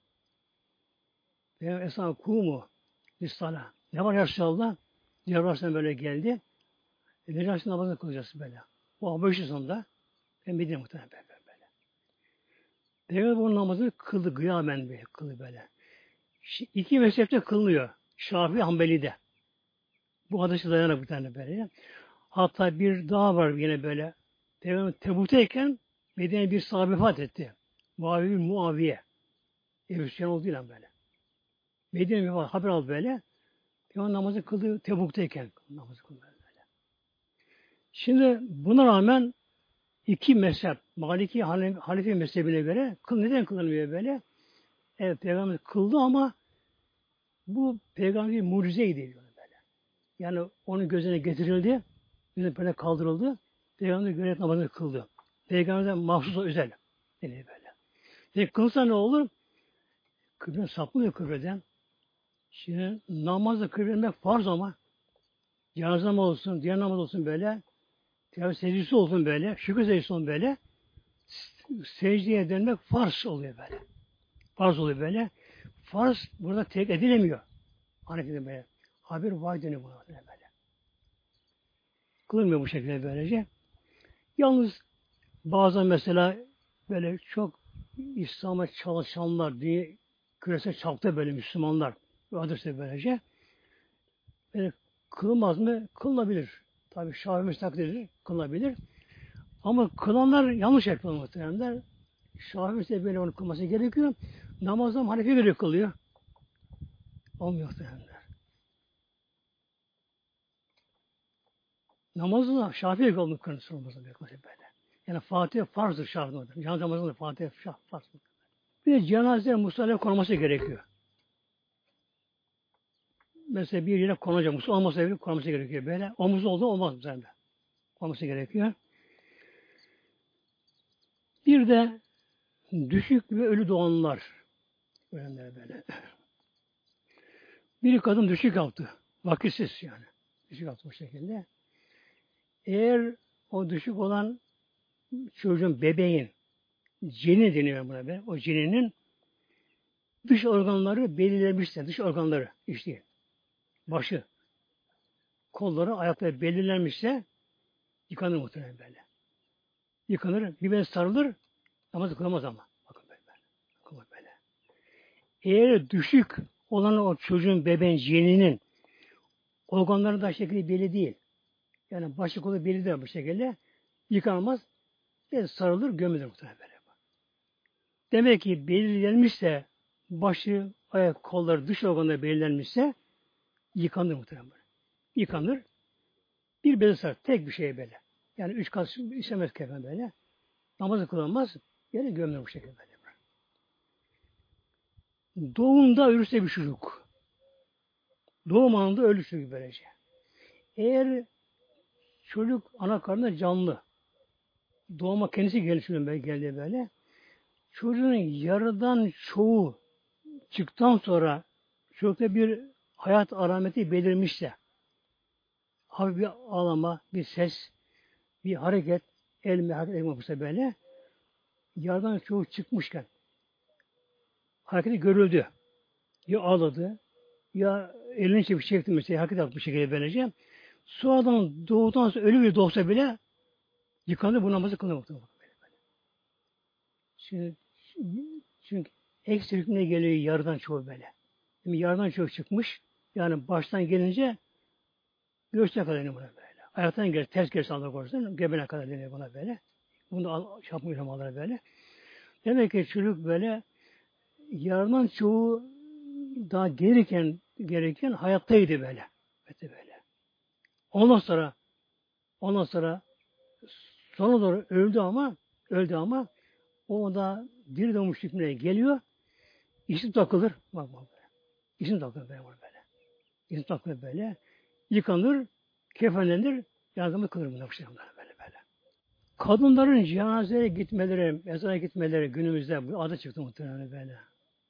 Benim esnafı kumu listana. Ne var ya Resulallah? Cebrail Aleyhisselam böyle geldi. Necaşi namazını kılacağız böyle. O Habeşi sonunda Medine muhtemelen böyle. Peygamber bunun namazını kıldı. Gıyamen böyle kıldı böyle. İki mezhepte kılınıyor. Şafii, Hanbeli'de. Bu hadise dayanarak bir tane böyle. Hatta bir daha var yine böyle. Peygamber Tebuk'tayken Medine'ye bir sahabe vefat etti. Muaviye. Ebu Süfyan oldu lan böyle. Medine'ye haber aldı böyle. Peygamber namazı kıldı Tebuk'tayken. Namazı kıldı böyle. Şimdi buna rağmen iki mezhep, Maliki, Hanefi mezhebine göre neden kılınmıyor böyle? Evet, Peygamber kıldı ama bu Peygamber mucizeydi diyor böyle. Yani onun gözüne getirildi, gözüne böyle kaldırıldı, Peygamber görev namazını kıldı. Peygamber'den mahsus özel deniyor böyle. Peki kılsa ne olur? Kıble sapmıyor kıbleden. Şimdi namazda kıblemek farz ama cenaze namazı olsun, diğer namaz olsun böyle, teravih secdesi olsun böyle, şükür secdesi olsun böyle, secdeye dönmek farz oluyor böyle. Farz oluyor böyle. Farz burada tek edilemiyor. Hanefi'de böyle. Haber vay dönüyor buna böyle. Kılınmıyor bu şekilde böylece. Yalnız bazen mesela böyle çok İslam'a çalışanlar diye küresel çapta böyle Müslümanlar adrese böylece böyle kılınmaz mı? Kılınabilir. Tabi Şafii takdirdir. Kılınabilir. Ama kılanlar yanlış yapıyor muhtemelenler. Şafii böyle onu kılması gerekiyor. Namazdan Hanefi göre kılıyor. Olmuyor muhtemelenler. Namazı Şafii göre kılıyor. Böyle. Yani Fatiha farzdır şartında. Cenaze namazında Fatiha farz. Bir de cenaze musallaya konması gerekiyor. Mesela bir yere konacak. Musallah olmasa bile konması gerekiyor. Böyle omuz oldu olmaz mı sende? Konması gerekiyor. Bir de düşük ve ölü doğanlar. Böyle. Bir kadın düşük yaptı. Vakitsiz yani. Düşük yaptı bu şekilde. Eğer o düşük olan çocuğun, bebeğin ceni deniyor buna be. O ceninin dış organları belirlenmişse, dış organları işte başı, kolları, ayakları belirlenmişse yıkanır muhtemelen böyle. Yıkanır, birbirine sarılır, namazı kılamaz ama. Bakın böyle. Eğer düşük olan o çocuğun, bebeğin, ceninin organları da şekli belli değil. Yani başı kolu belli değil bu şekilde. Yıkanmaz. Sarılır, gömülür muhtemelen böyle. Demek ki belirlenmişse başı, ayak, kolları, dış organları belirlenmişse yıkanır muhtemelen böyle. Yıkanır. Bir beze sarılır. Tek bir şey böyle. Yani 3 kat işlemez kefen böyle. Namazı kılamaz. Yine gömülür bu şekilde böyle. Doğumda ölürse bir çocuk. Doğum anında ölür çocuk böylece. Eğer çocuk ana karnında canlı, doğuma kendisi geldi böyle. Çocuğun yarıdan çoğu çıktıktan sonra çocukta bir hayat alameti belirmişse, hafif bir ağlama, bir ses, bir hareket, hareket etmekse böyle, yarıdan çoğu çıkmışken hareketi görüldü. Ya ağladı, ya elini çekti mesela hareket yaptı bir şekilde böylece. Sonradan doğduktan sonra ölü bile doğsa bile yıkanır bu namazı kılıyor. Şimdi, çünkü ekstra hükmüne geliyor yarıdan çoğu böyle. Şimdi yarıdan çoğu çıkmış. Yani baştan gelince göğsüne kadar deniyor buna böyle. Ayaktan gelir, ters gelirse Allah korusun, göbeğine kadar deniyor buna böyle. Bunu da yapmıyor ulemalar böyle. Demek ki çocuk böyle yarıdan çoğu daha gereken hayattaydı böyle. Böyle. Ondan sonra ondan sonra sona doğru öldü ama o da diri doğmuş hükmüne geliyor. İsim takılır. Bak. İsim takılır böyle. İsim takılır böyle. Yıkanır, kefenlenir, yardımı kılır bunlar böyle. Kadınların cenazeye gitmeleri, mezara gitmeleri günümüzde bu adı çıktı muhtemelen böyle.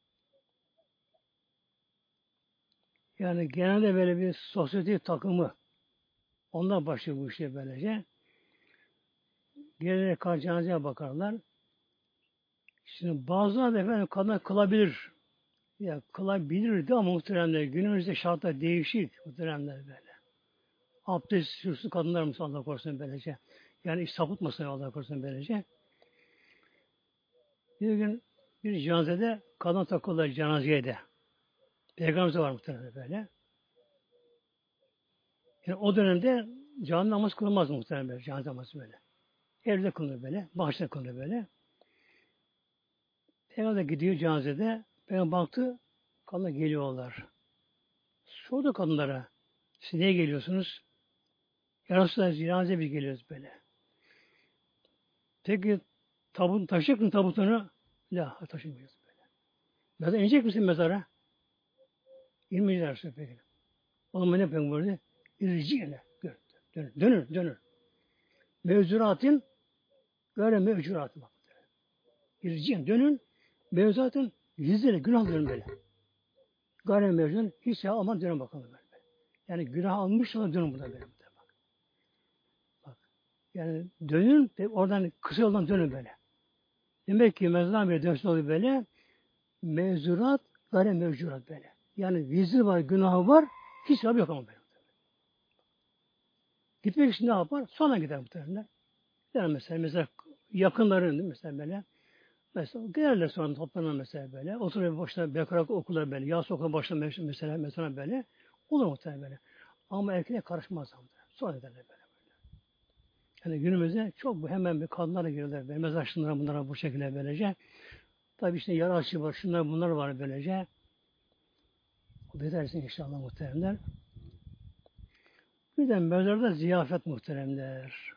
Yani genelde böyle bir sosyetik takımı ondan başlıyor bu işe böylece. Gelerek cenazeye bakarlar. Şimdi bazıları da efendim kadınlar kılabilir. Ya kılabilirdi ama muhteremler günümüzde şartlar değişik muhteremler böyle. Abdest şusu kadınlar mısın Allah korusun böylece. Yani iş sapıtmasın Allah korusun böylece. Bir gün bir cenazede kadın takılır cenazeye de. Peygamberimiz var muhtemelen böyle. Yani o dönemde cami namaz kılınmaz muhtemelen böyle. Cenaze namazı böyle. Evde kılınır böyle. Bahçede kılınır böyle. Peygamber gidiyor cenazede. Peygamber baktı. Kadınlar geliyorlar. Sordu kadınlara. Siz niye geliyorsunuz? Ya Resulallah cenazeye biz geliyoruz böyle. Peki tabut taşıyacak mısın tabutunu? La taşımayacağız böyle. Mezara inecek misin mezara? İnmeyecekler peki. O zaman ne yapayım böyle? İriciyle. Dönür. Mevzuratın böyle mevzuratı bak. İriciyen dönün. Mevzuratın yüzleri günah dönün böyle. Gayri mevzunun hiç ya aman dönün bakalım böyle. Yani günah almış sonra dönün burada böyle. Bak. Yani dönün de oradan kısa yoldan dönün böyle. Demek ki mevzudan beri dönüşü oluyor böyle. Mevzurat gayri mevzurat böyle. Yani vizi var, günahı var. Hiç abi yok ama böyle. Gitmek için ne yapar? Sonra gider muhtemelen. Yani mesela yakınların mesela böyle. Mesela gelirler sonra toplanır mesela böyle. Oturuyor başına bekarak okullar böyle. Yas okula başına mesela böyle. Olur muhtemelen böyle. Ama erkeğe karışmaz. Sonra ederler böyle. Yani günümüzde çok bu hemen bir kadınlara giriyorlar. Böyle mezar şunlara bunlara bu şekilde böylece. Tabii işte yara açı var. Şunlar bunlar var böylece. O da dersin inşallah muhteremler. Bir de mezarda ziyafet muhteremler.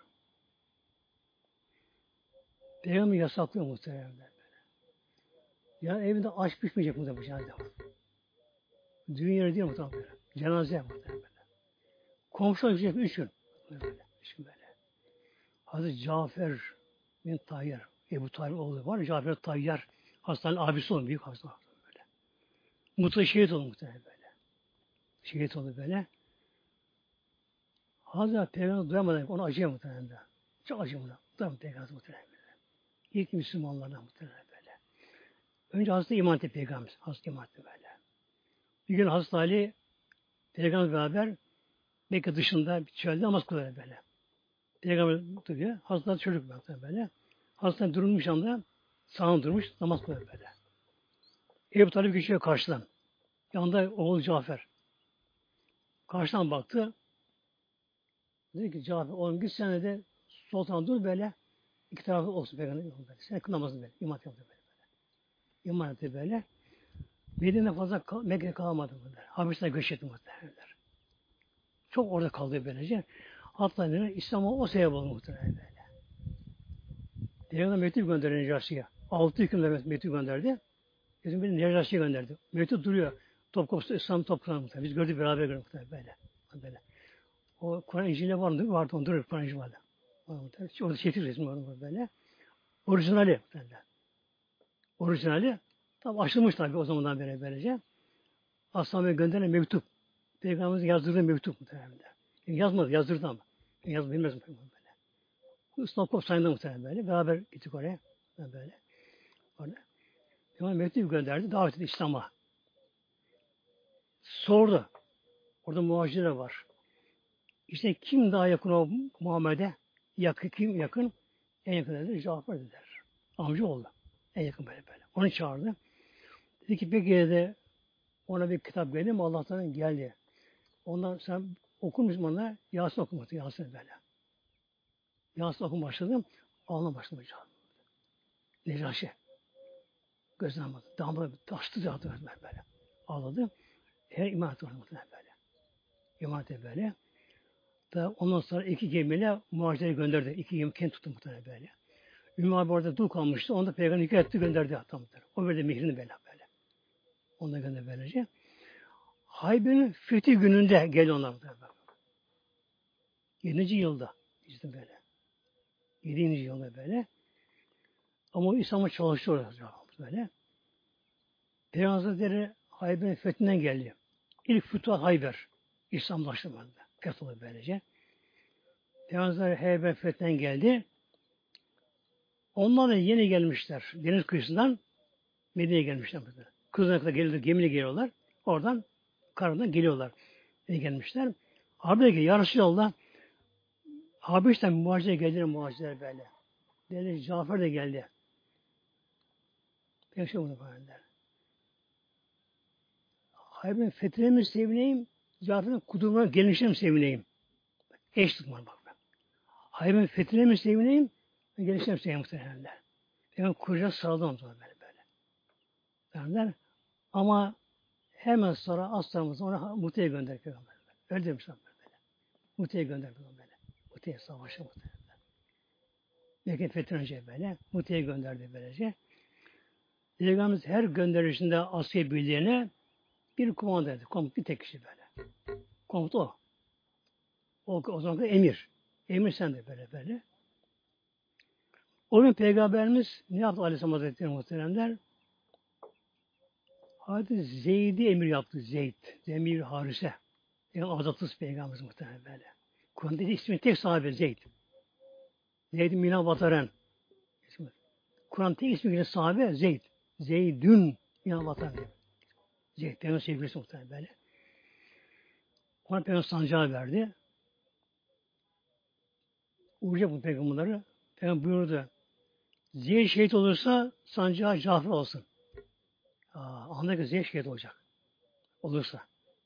Peygamber yasaklıyor muhteremler. Yani evinde aç pişmeyecek muhterem bu cenaze. Düğün yeri değil muhterem. Cenaze muhterem. Komşular gidecek 3 gün. Böyle. 3 gün böyle. Hazreti Cafer bin Tayyar. Ebu Talib oğlu var. Cafer Tayyar. Hastanenin abisi oldu. Büyük hasta böyle. Mutlu şehit oldu muhtemelen böyle. Şehit oldu böyle. Hazreti Peygamber duyamadan onu acıyor muhtemelen de. Çok acıyor muhtemelen. Duyamadı Peygamber muhtemelen böyle. İlk Müslümanlardan muhtemelen böyle. Önce Hazreti İman etti Peygamber. Hazreti İman etti böyle. Bir gün Hazreti Ali Peygamber beraber Mekke dışında bir çölde namaz kılıyor böyle. Peygamber duruyor. Hazreti çocuk baktı böyle. Hazreti durmuş anda sağına durmuş namaz kılıyor böyle. Ebu Talib geçiyor karşıdan. Yanında oğlu Cafer. Karşıdan baktı. Dedi ki Cafer oğlum git sen de sol tarafa dur böyle. İki tarafı olsun peygamber. Böyle. Sen kıl namazını böyle. İman yaptı böyle. İman etti böyle. Medine'de fazla Mekke'de kalamadı bunlar. Habeşistan'a göç etti muhtemelenler. Çok orada kaldı böylece. Hatta İslam'a o sebep oldu muhtemelen böyle. Peygamber mektup gönderdi Necaşi'ye. 6 hükümle mektup gönderdi. Bizim bir Necaşi'ye gönderdi. Mektup duruyor. Topkapı'da İslam toplandı muhtemelen. Biz gördük beraber gördük muhtemelen böyle. O Kur'an İncil'de var mı? Vardı onu duruyor Kur'an İncil'de vardı. Orada çetik resmi var böyle. Orijinali muhtemelen. Orijinali. Tam açılmış tabi o zamandan beri böylece. Aslan'a gönderilen mektup. Peygamberimiz yazdırdığı mektup muhtemelen. Yani yazmadı, yazdırdı ama. Yani bilmez mi böyle. İstanbul sayında muhtemelen böyle. Beraber gittik oraya. Böyle. Orada. Peygamber mektup gönderdi. Davet etti İslam'a. Sordu. Orada muhacirler var. İşte kim daha yakın o Muhammed'e? Yakın, kim yakın? En yakın dedi. Cafer dediler. Amca oldu. En yakın böyle. Onu çağırdı. Dedi ki peki de ona bir kitap geldi mi? Allah'tan geldi. Ondan sen okur musun bana? Yasin okumadı. Yasin böyle. Yasin okum başladım. Ağlamaya başladı hocam. Necaşi. Gözden almadı. Damla taştı zaten böyle. Ağladı. Her imanet var böyle. İmanet böyle. Da ondan sonra 2 gemiyle muhacirleri gönderdi. 2 gemi kendi tuttu muhtemelen böyle. Ümmü abi orada dul kalmıştı. Onu da peygamber nikah etti gönderdi hatta muhtemelen. O verdi mihrini böyle. Onu da gönderdi böylece. Hayber'in fethi gününde geliyor onlar muhtemelen. 7. yılda. İşte böyle. 7. yılda böyle. Ama o İslam'a çalışıyor böyle. Peygamber Hazretleri Hayber'in fethinden geldi. İlk Fütuhat Hayber. İslamlaştırmadı. Fetholuyor böylece. Peygamber Hayber fethinden geldi. Onlar da yeni gelmişler. Deniz kıyısından Medine'ye gelmişler. Kızına kadar geliyorlar. Gemiyle geliyorlar. Oradan karadan geliyorlar. Yeni gelmişler. Abi ki ya Resulallah Habeş'ten muhacirler geldiler muhacirler böyle. Dedi Cafer de geldi. Peygamber bunu böyle. Hayber'in fethine mi sevineyim? Cafer'in kudurma gelişine mi sevineyim? Eş tutmalı bak. Hayber'in fethine mi sevineyim? Gelişine mi sevineyim muhtemelen. Peygamber kucağına sarıldı ondan böyle. Derler. Ama hemen sonra aslanımız ona Mute'ye gönderdi Peygamber. Öyle demişler böyle. Mute'ye gönderdi böyle. Mute'ye savaşa Mute'ye. Mekke fethinden önce böyle. Mute'ye gönderdi böylece. Peygamberimiz her gönderişinde asker birliğine bir kumanda dedi. Komut bir tek kişi böyle. Komut o. O zaman da emir. Emir sen de böyle. O gün Peygamberimiz ne yaptı Aleyhisselam Hazretleri muhteremler? Hadi Zeyd'i emir yaptı. Zeyd. Zemir Harise. Yani azatlısı Peygamberimiz muhterem böyle. Kur'an'da ismi tek sahibi Zeyd. Zeyd Mina Vataran. Kur'an tek ismi sahibi Zeyd. Zeydün Mina Vataran. Zeyd. Peygamber sevgilisi muhterem böyle. Ona Peygamber sancağı verdi. Uğuracak bu peygamberleri. Peygamber buyurdu. Zeyd şehit olursa sancağı Cafer olsun. Anladın ki Zeyd şehit olacak. Olursa.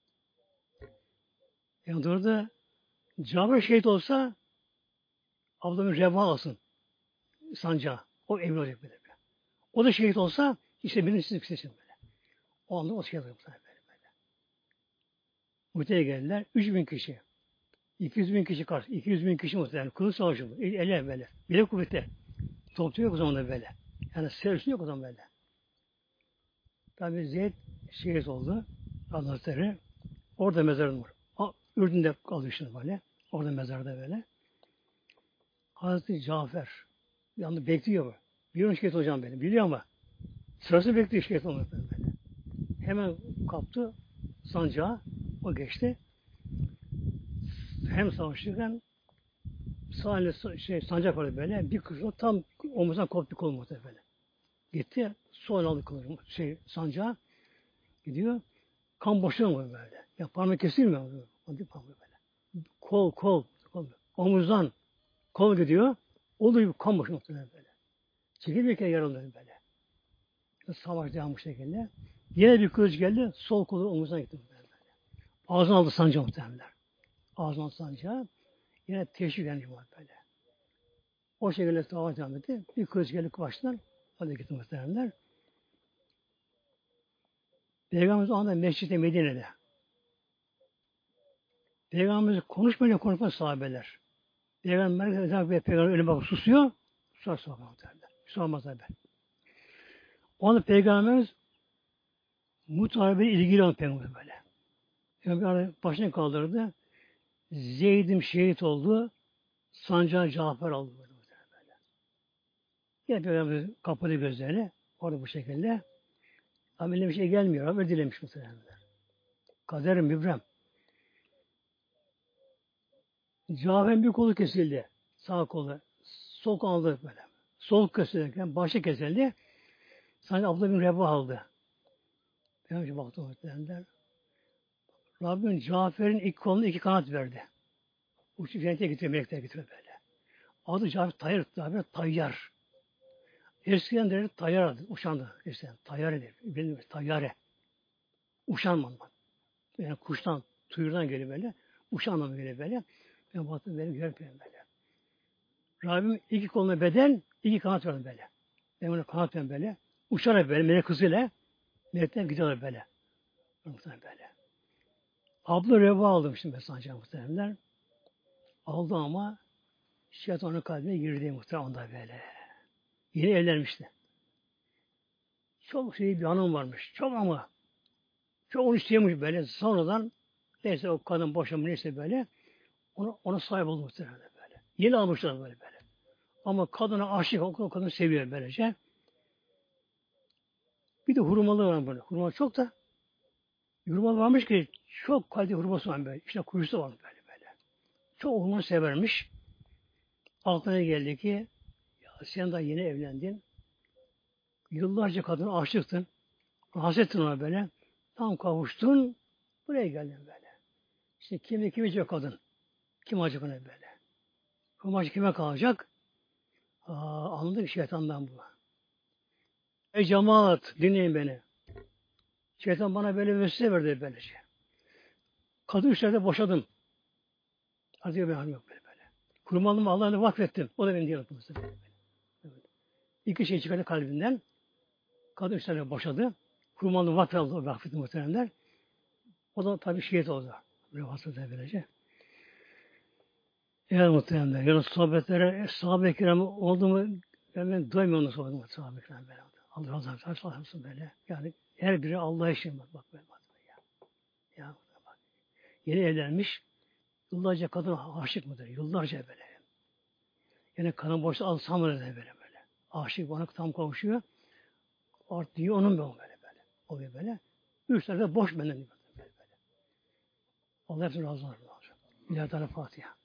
Yani durdu. Cafer şehit olsa Abdülhamid Reva olsun. Sancağı. O emir olacak böyle. O da şehit olsa işte birini siz seçin böyle. O anda o şehit olacak böyle. Muhte'ye geldiler. 3.000 kişi. 200.000 kişi karşı. 200.000 kişi muhtemelen. Kılıç savaşı bu. Ele böyle. Bile kuvvete. Topçu yok o zaman da böyle. Yani serüsü yok o zaman böyle. Tabi Zeyd şehit oldu. Hazretleri. Orada mezarı var. Ürdün'de kalıyor şimdi böyle. Orada mezarda böyle. Hazreti Cafer. Yani bekliyor bu. Biliyorum şehit hocam benim. Biliyor ama sırası bekliyor şehit olmak böyle. Hemen kaptı sancağı. O geçti. Hem savaşırken sağ sancak vardı böyle. Bir kuşla tam omuzdan koptu kolu muhtemelen böyle. Gitti. Sol aldı kolu sancağı. Gidiyor. Kan boşuyor böyle. Ya parmağı kesilmiyor. Hadi parmağı böyle. Kol. Omuzdan kol gidiyor. Olduğu gibi kan boşuyor muhtemelen böyle. Çekilirken yaralı böyle. Savaş devam bu şekilde. Yine bir kılıç geldi. Sol kolu omuzdan gitti böyle. Ağzına aldı sancağı muhtemelen. Ağzına aldı sancağı. Yine teşvik edici var böyle. O şekilde savaş devam etti. Bir kılıç geldi baştan. Hadi gitti muhtemelenler. Peygamberimiz o anda Mescid-i Medine'de. Peygamberimiz konuşmayınca sahabeler. Peygamber önüne bakıp susuyor. Susar muhtemelen. Sormaz haber. O anda Peygamberimiz mutarebe ilgili olan Peygamber böyle. Peygamber başını kaldırdı. Zeyd'im şehit oldu. Sancağı Cafer aldı. Böyle. Yine Peygamber kapadı gözlerini. Orada bu şekilde. Ama eline bir şey gelmiyor. Haber dilemiş muhtemelen. Kaderim mübrem. Cafer'in bir kolu kesildi. Sağ kolu. Sol kolu aldı böyle. Sol kesilirken başı kesildi. Sanki Abdullah bin Reba aldı. Peygamber baktı muhtemelen. Rabbim Cafer'in iki koluna 2 kanat verdi. Uçup cennete getiriyor, melekler getiriyor böyle. Adı Cabir Tayyar, Cabir Tayyar. Eskiden de Tayyar adı, uçandı. Eskiden Tayyare der. Benim Tayyare. Uçan manman. Yani kuştan, tuyurdan geliyor böyle. Uçan anlamı geliyor böyle. Ben baktım beni görmüyorum böyle. Rabbim iki koluna beden, iki kanat verdi böyle. Ben ona kanat verdim böyle. Uçarak böyle, melek hızıyla. Melekler gidiyorlar böyle. Muhtemelen böyle. Abla Reva aldım şimdi mesela muhtemelenler. Aldı ama şeytanın kalbine girdi muhtemelen onda böyle. Yeni evlenmişti. Çok bir hanım varmış. Çok ama. Çok onu istiyormuş böyle. Sonradan neyse o kadın boşanmış neyse böyle. Ona sahip oldu muhtemelen böyle. Yeni almışlar böyle. Ama kadına aşık, o kadını seviyor böylece. Bir de hurmalı var böyle. Hurma çok da hurma varmış ki çok kaliteli hurması var böyle. İşte kuyusu var böyle. Çok hurma severmiş. Aklına geldi ki ya sen daha yeni evlendin. Yıllarca kadına aşıktın. Hasrettin ona böyle. Tam kavuştun. Buraya geldin böyle. İşte kim içecek kadın? Kim acık ona böyle? Hurmacı kime kalacak? Anladık şeytandan bu. Ey cemaat dinleyin beni. Şeytan bana böyle vesile verdi böylece. Kadın üçlerde boşadım. Artık bir halim yok böyle. Kurbanımı Allah'ına vakfettim. O da benim diyelim. İki şey çıkardı kalbinden. Kadın üçlerde boşadı. Kurbanımı vakfettim muhtemelenler. O da tabii şehit oldu. Böyle vasıfta böylece. Yani muhtemelenler. Yani sohbetlere sahabe-i kiram oldu mu ben doymuyorum sohbetime sahabe-i kiram böyle. Allah razı olsun böyle. Yani her biri Allah için bak böyle. Ya bak. Yeni evlenmiş. Yıllarca kadın aşık mıdır? Yıllarca böyle. Yani kadın boşta alsam mı böyle. Aşık bana tam kavuşuyor. Artık diyor onun böyle. Oluyor böyle. Üç tarafa boş benden diyor. Böyle. Allah hepsini razı olsun. İlahi Teala Fatiha.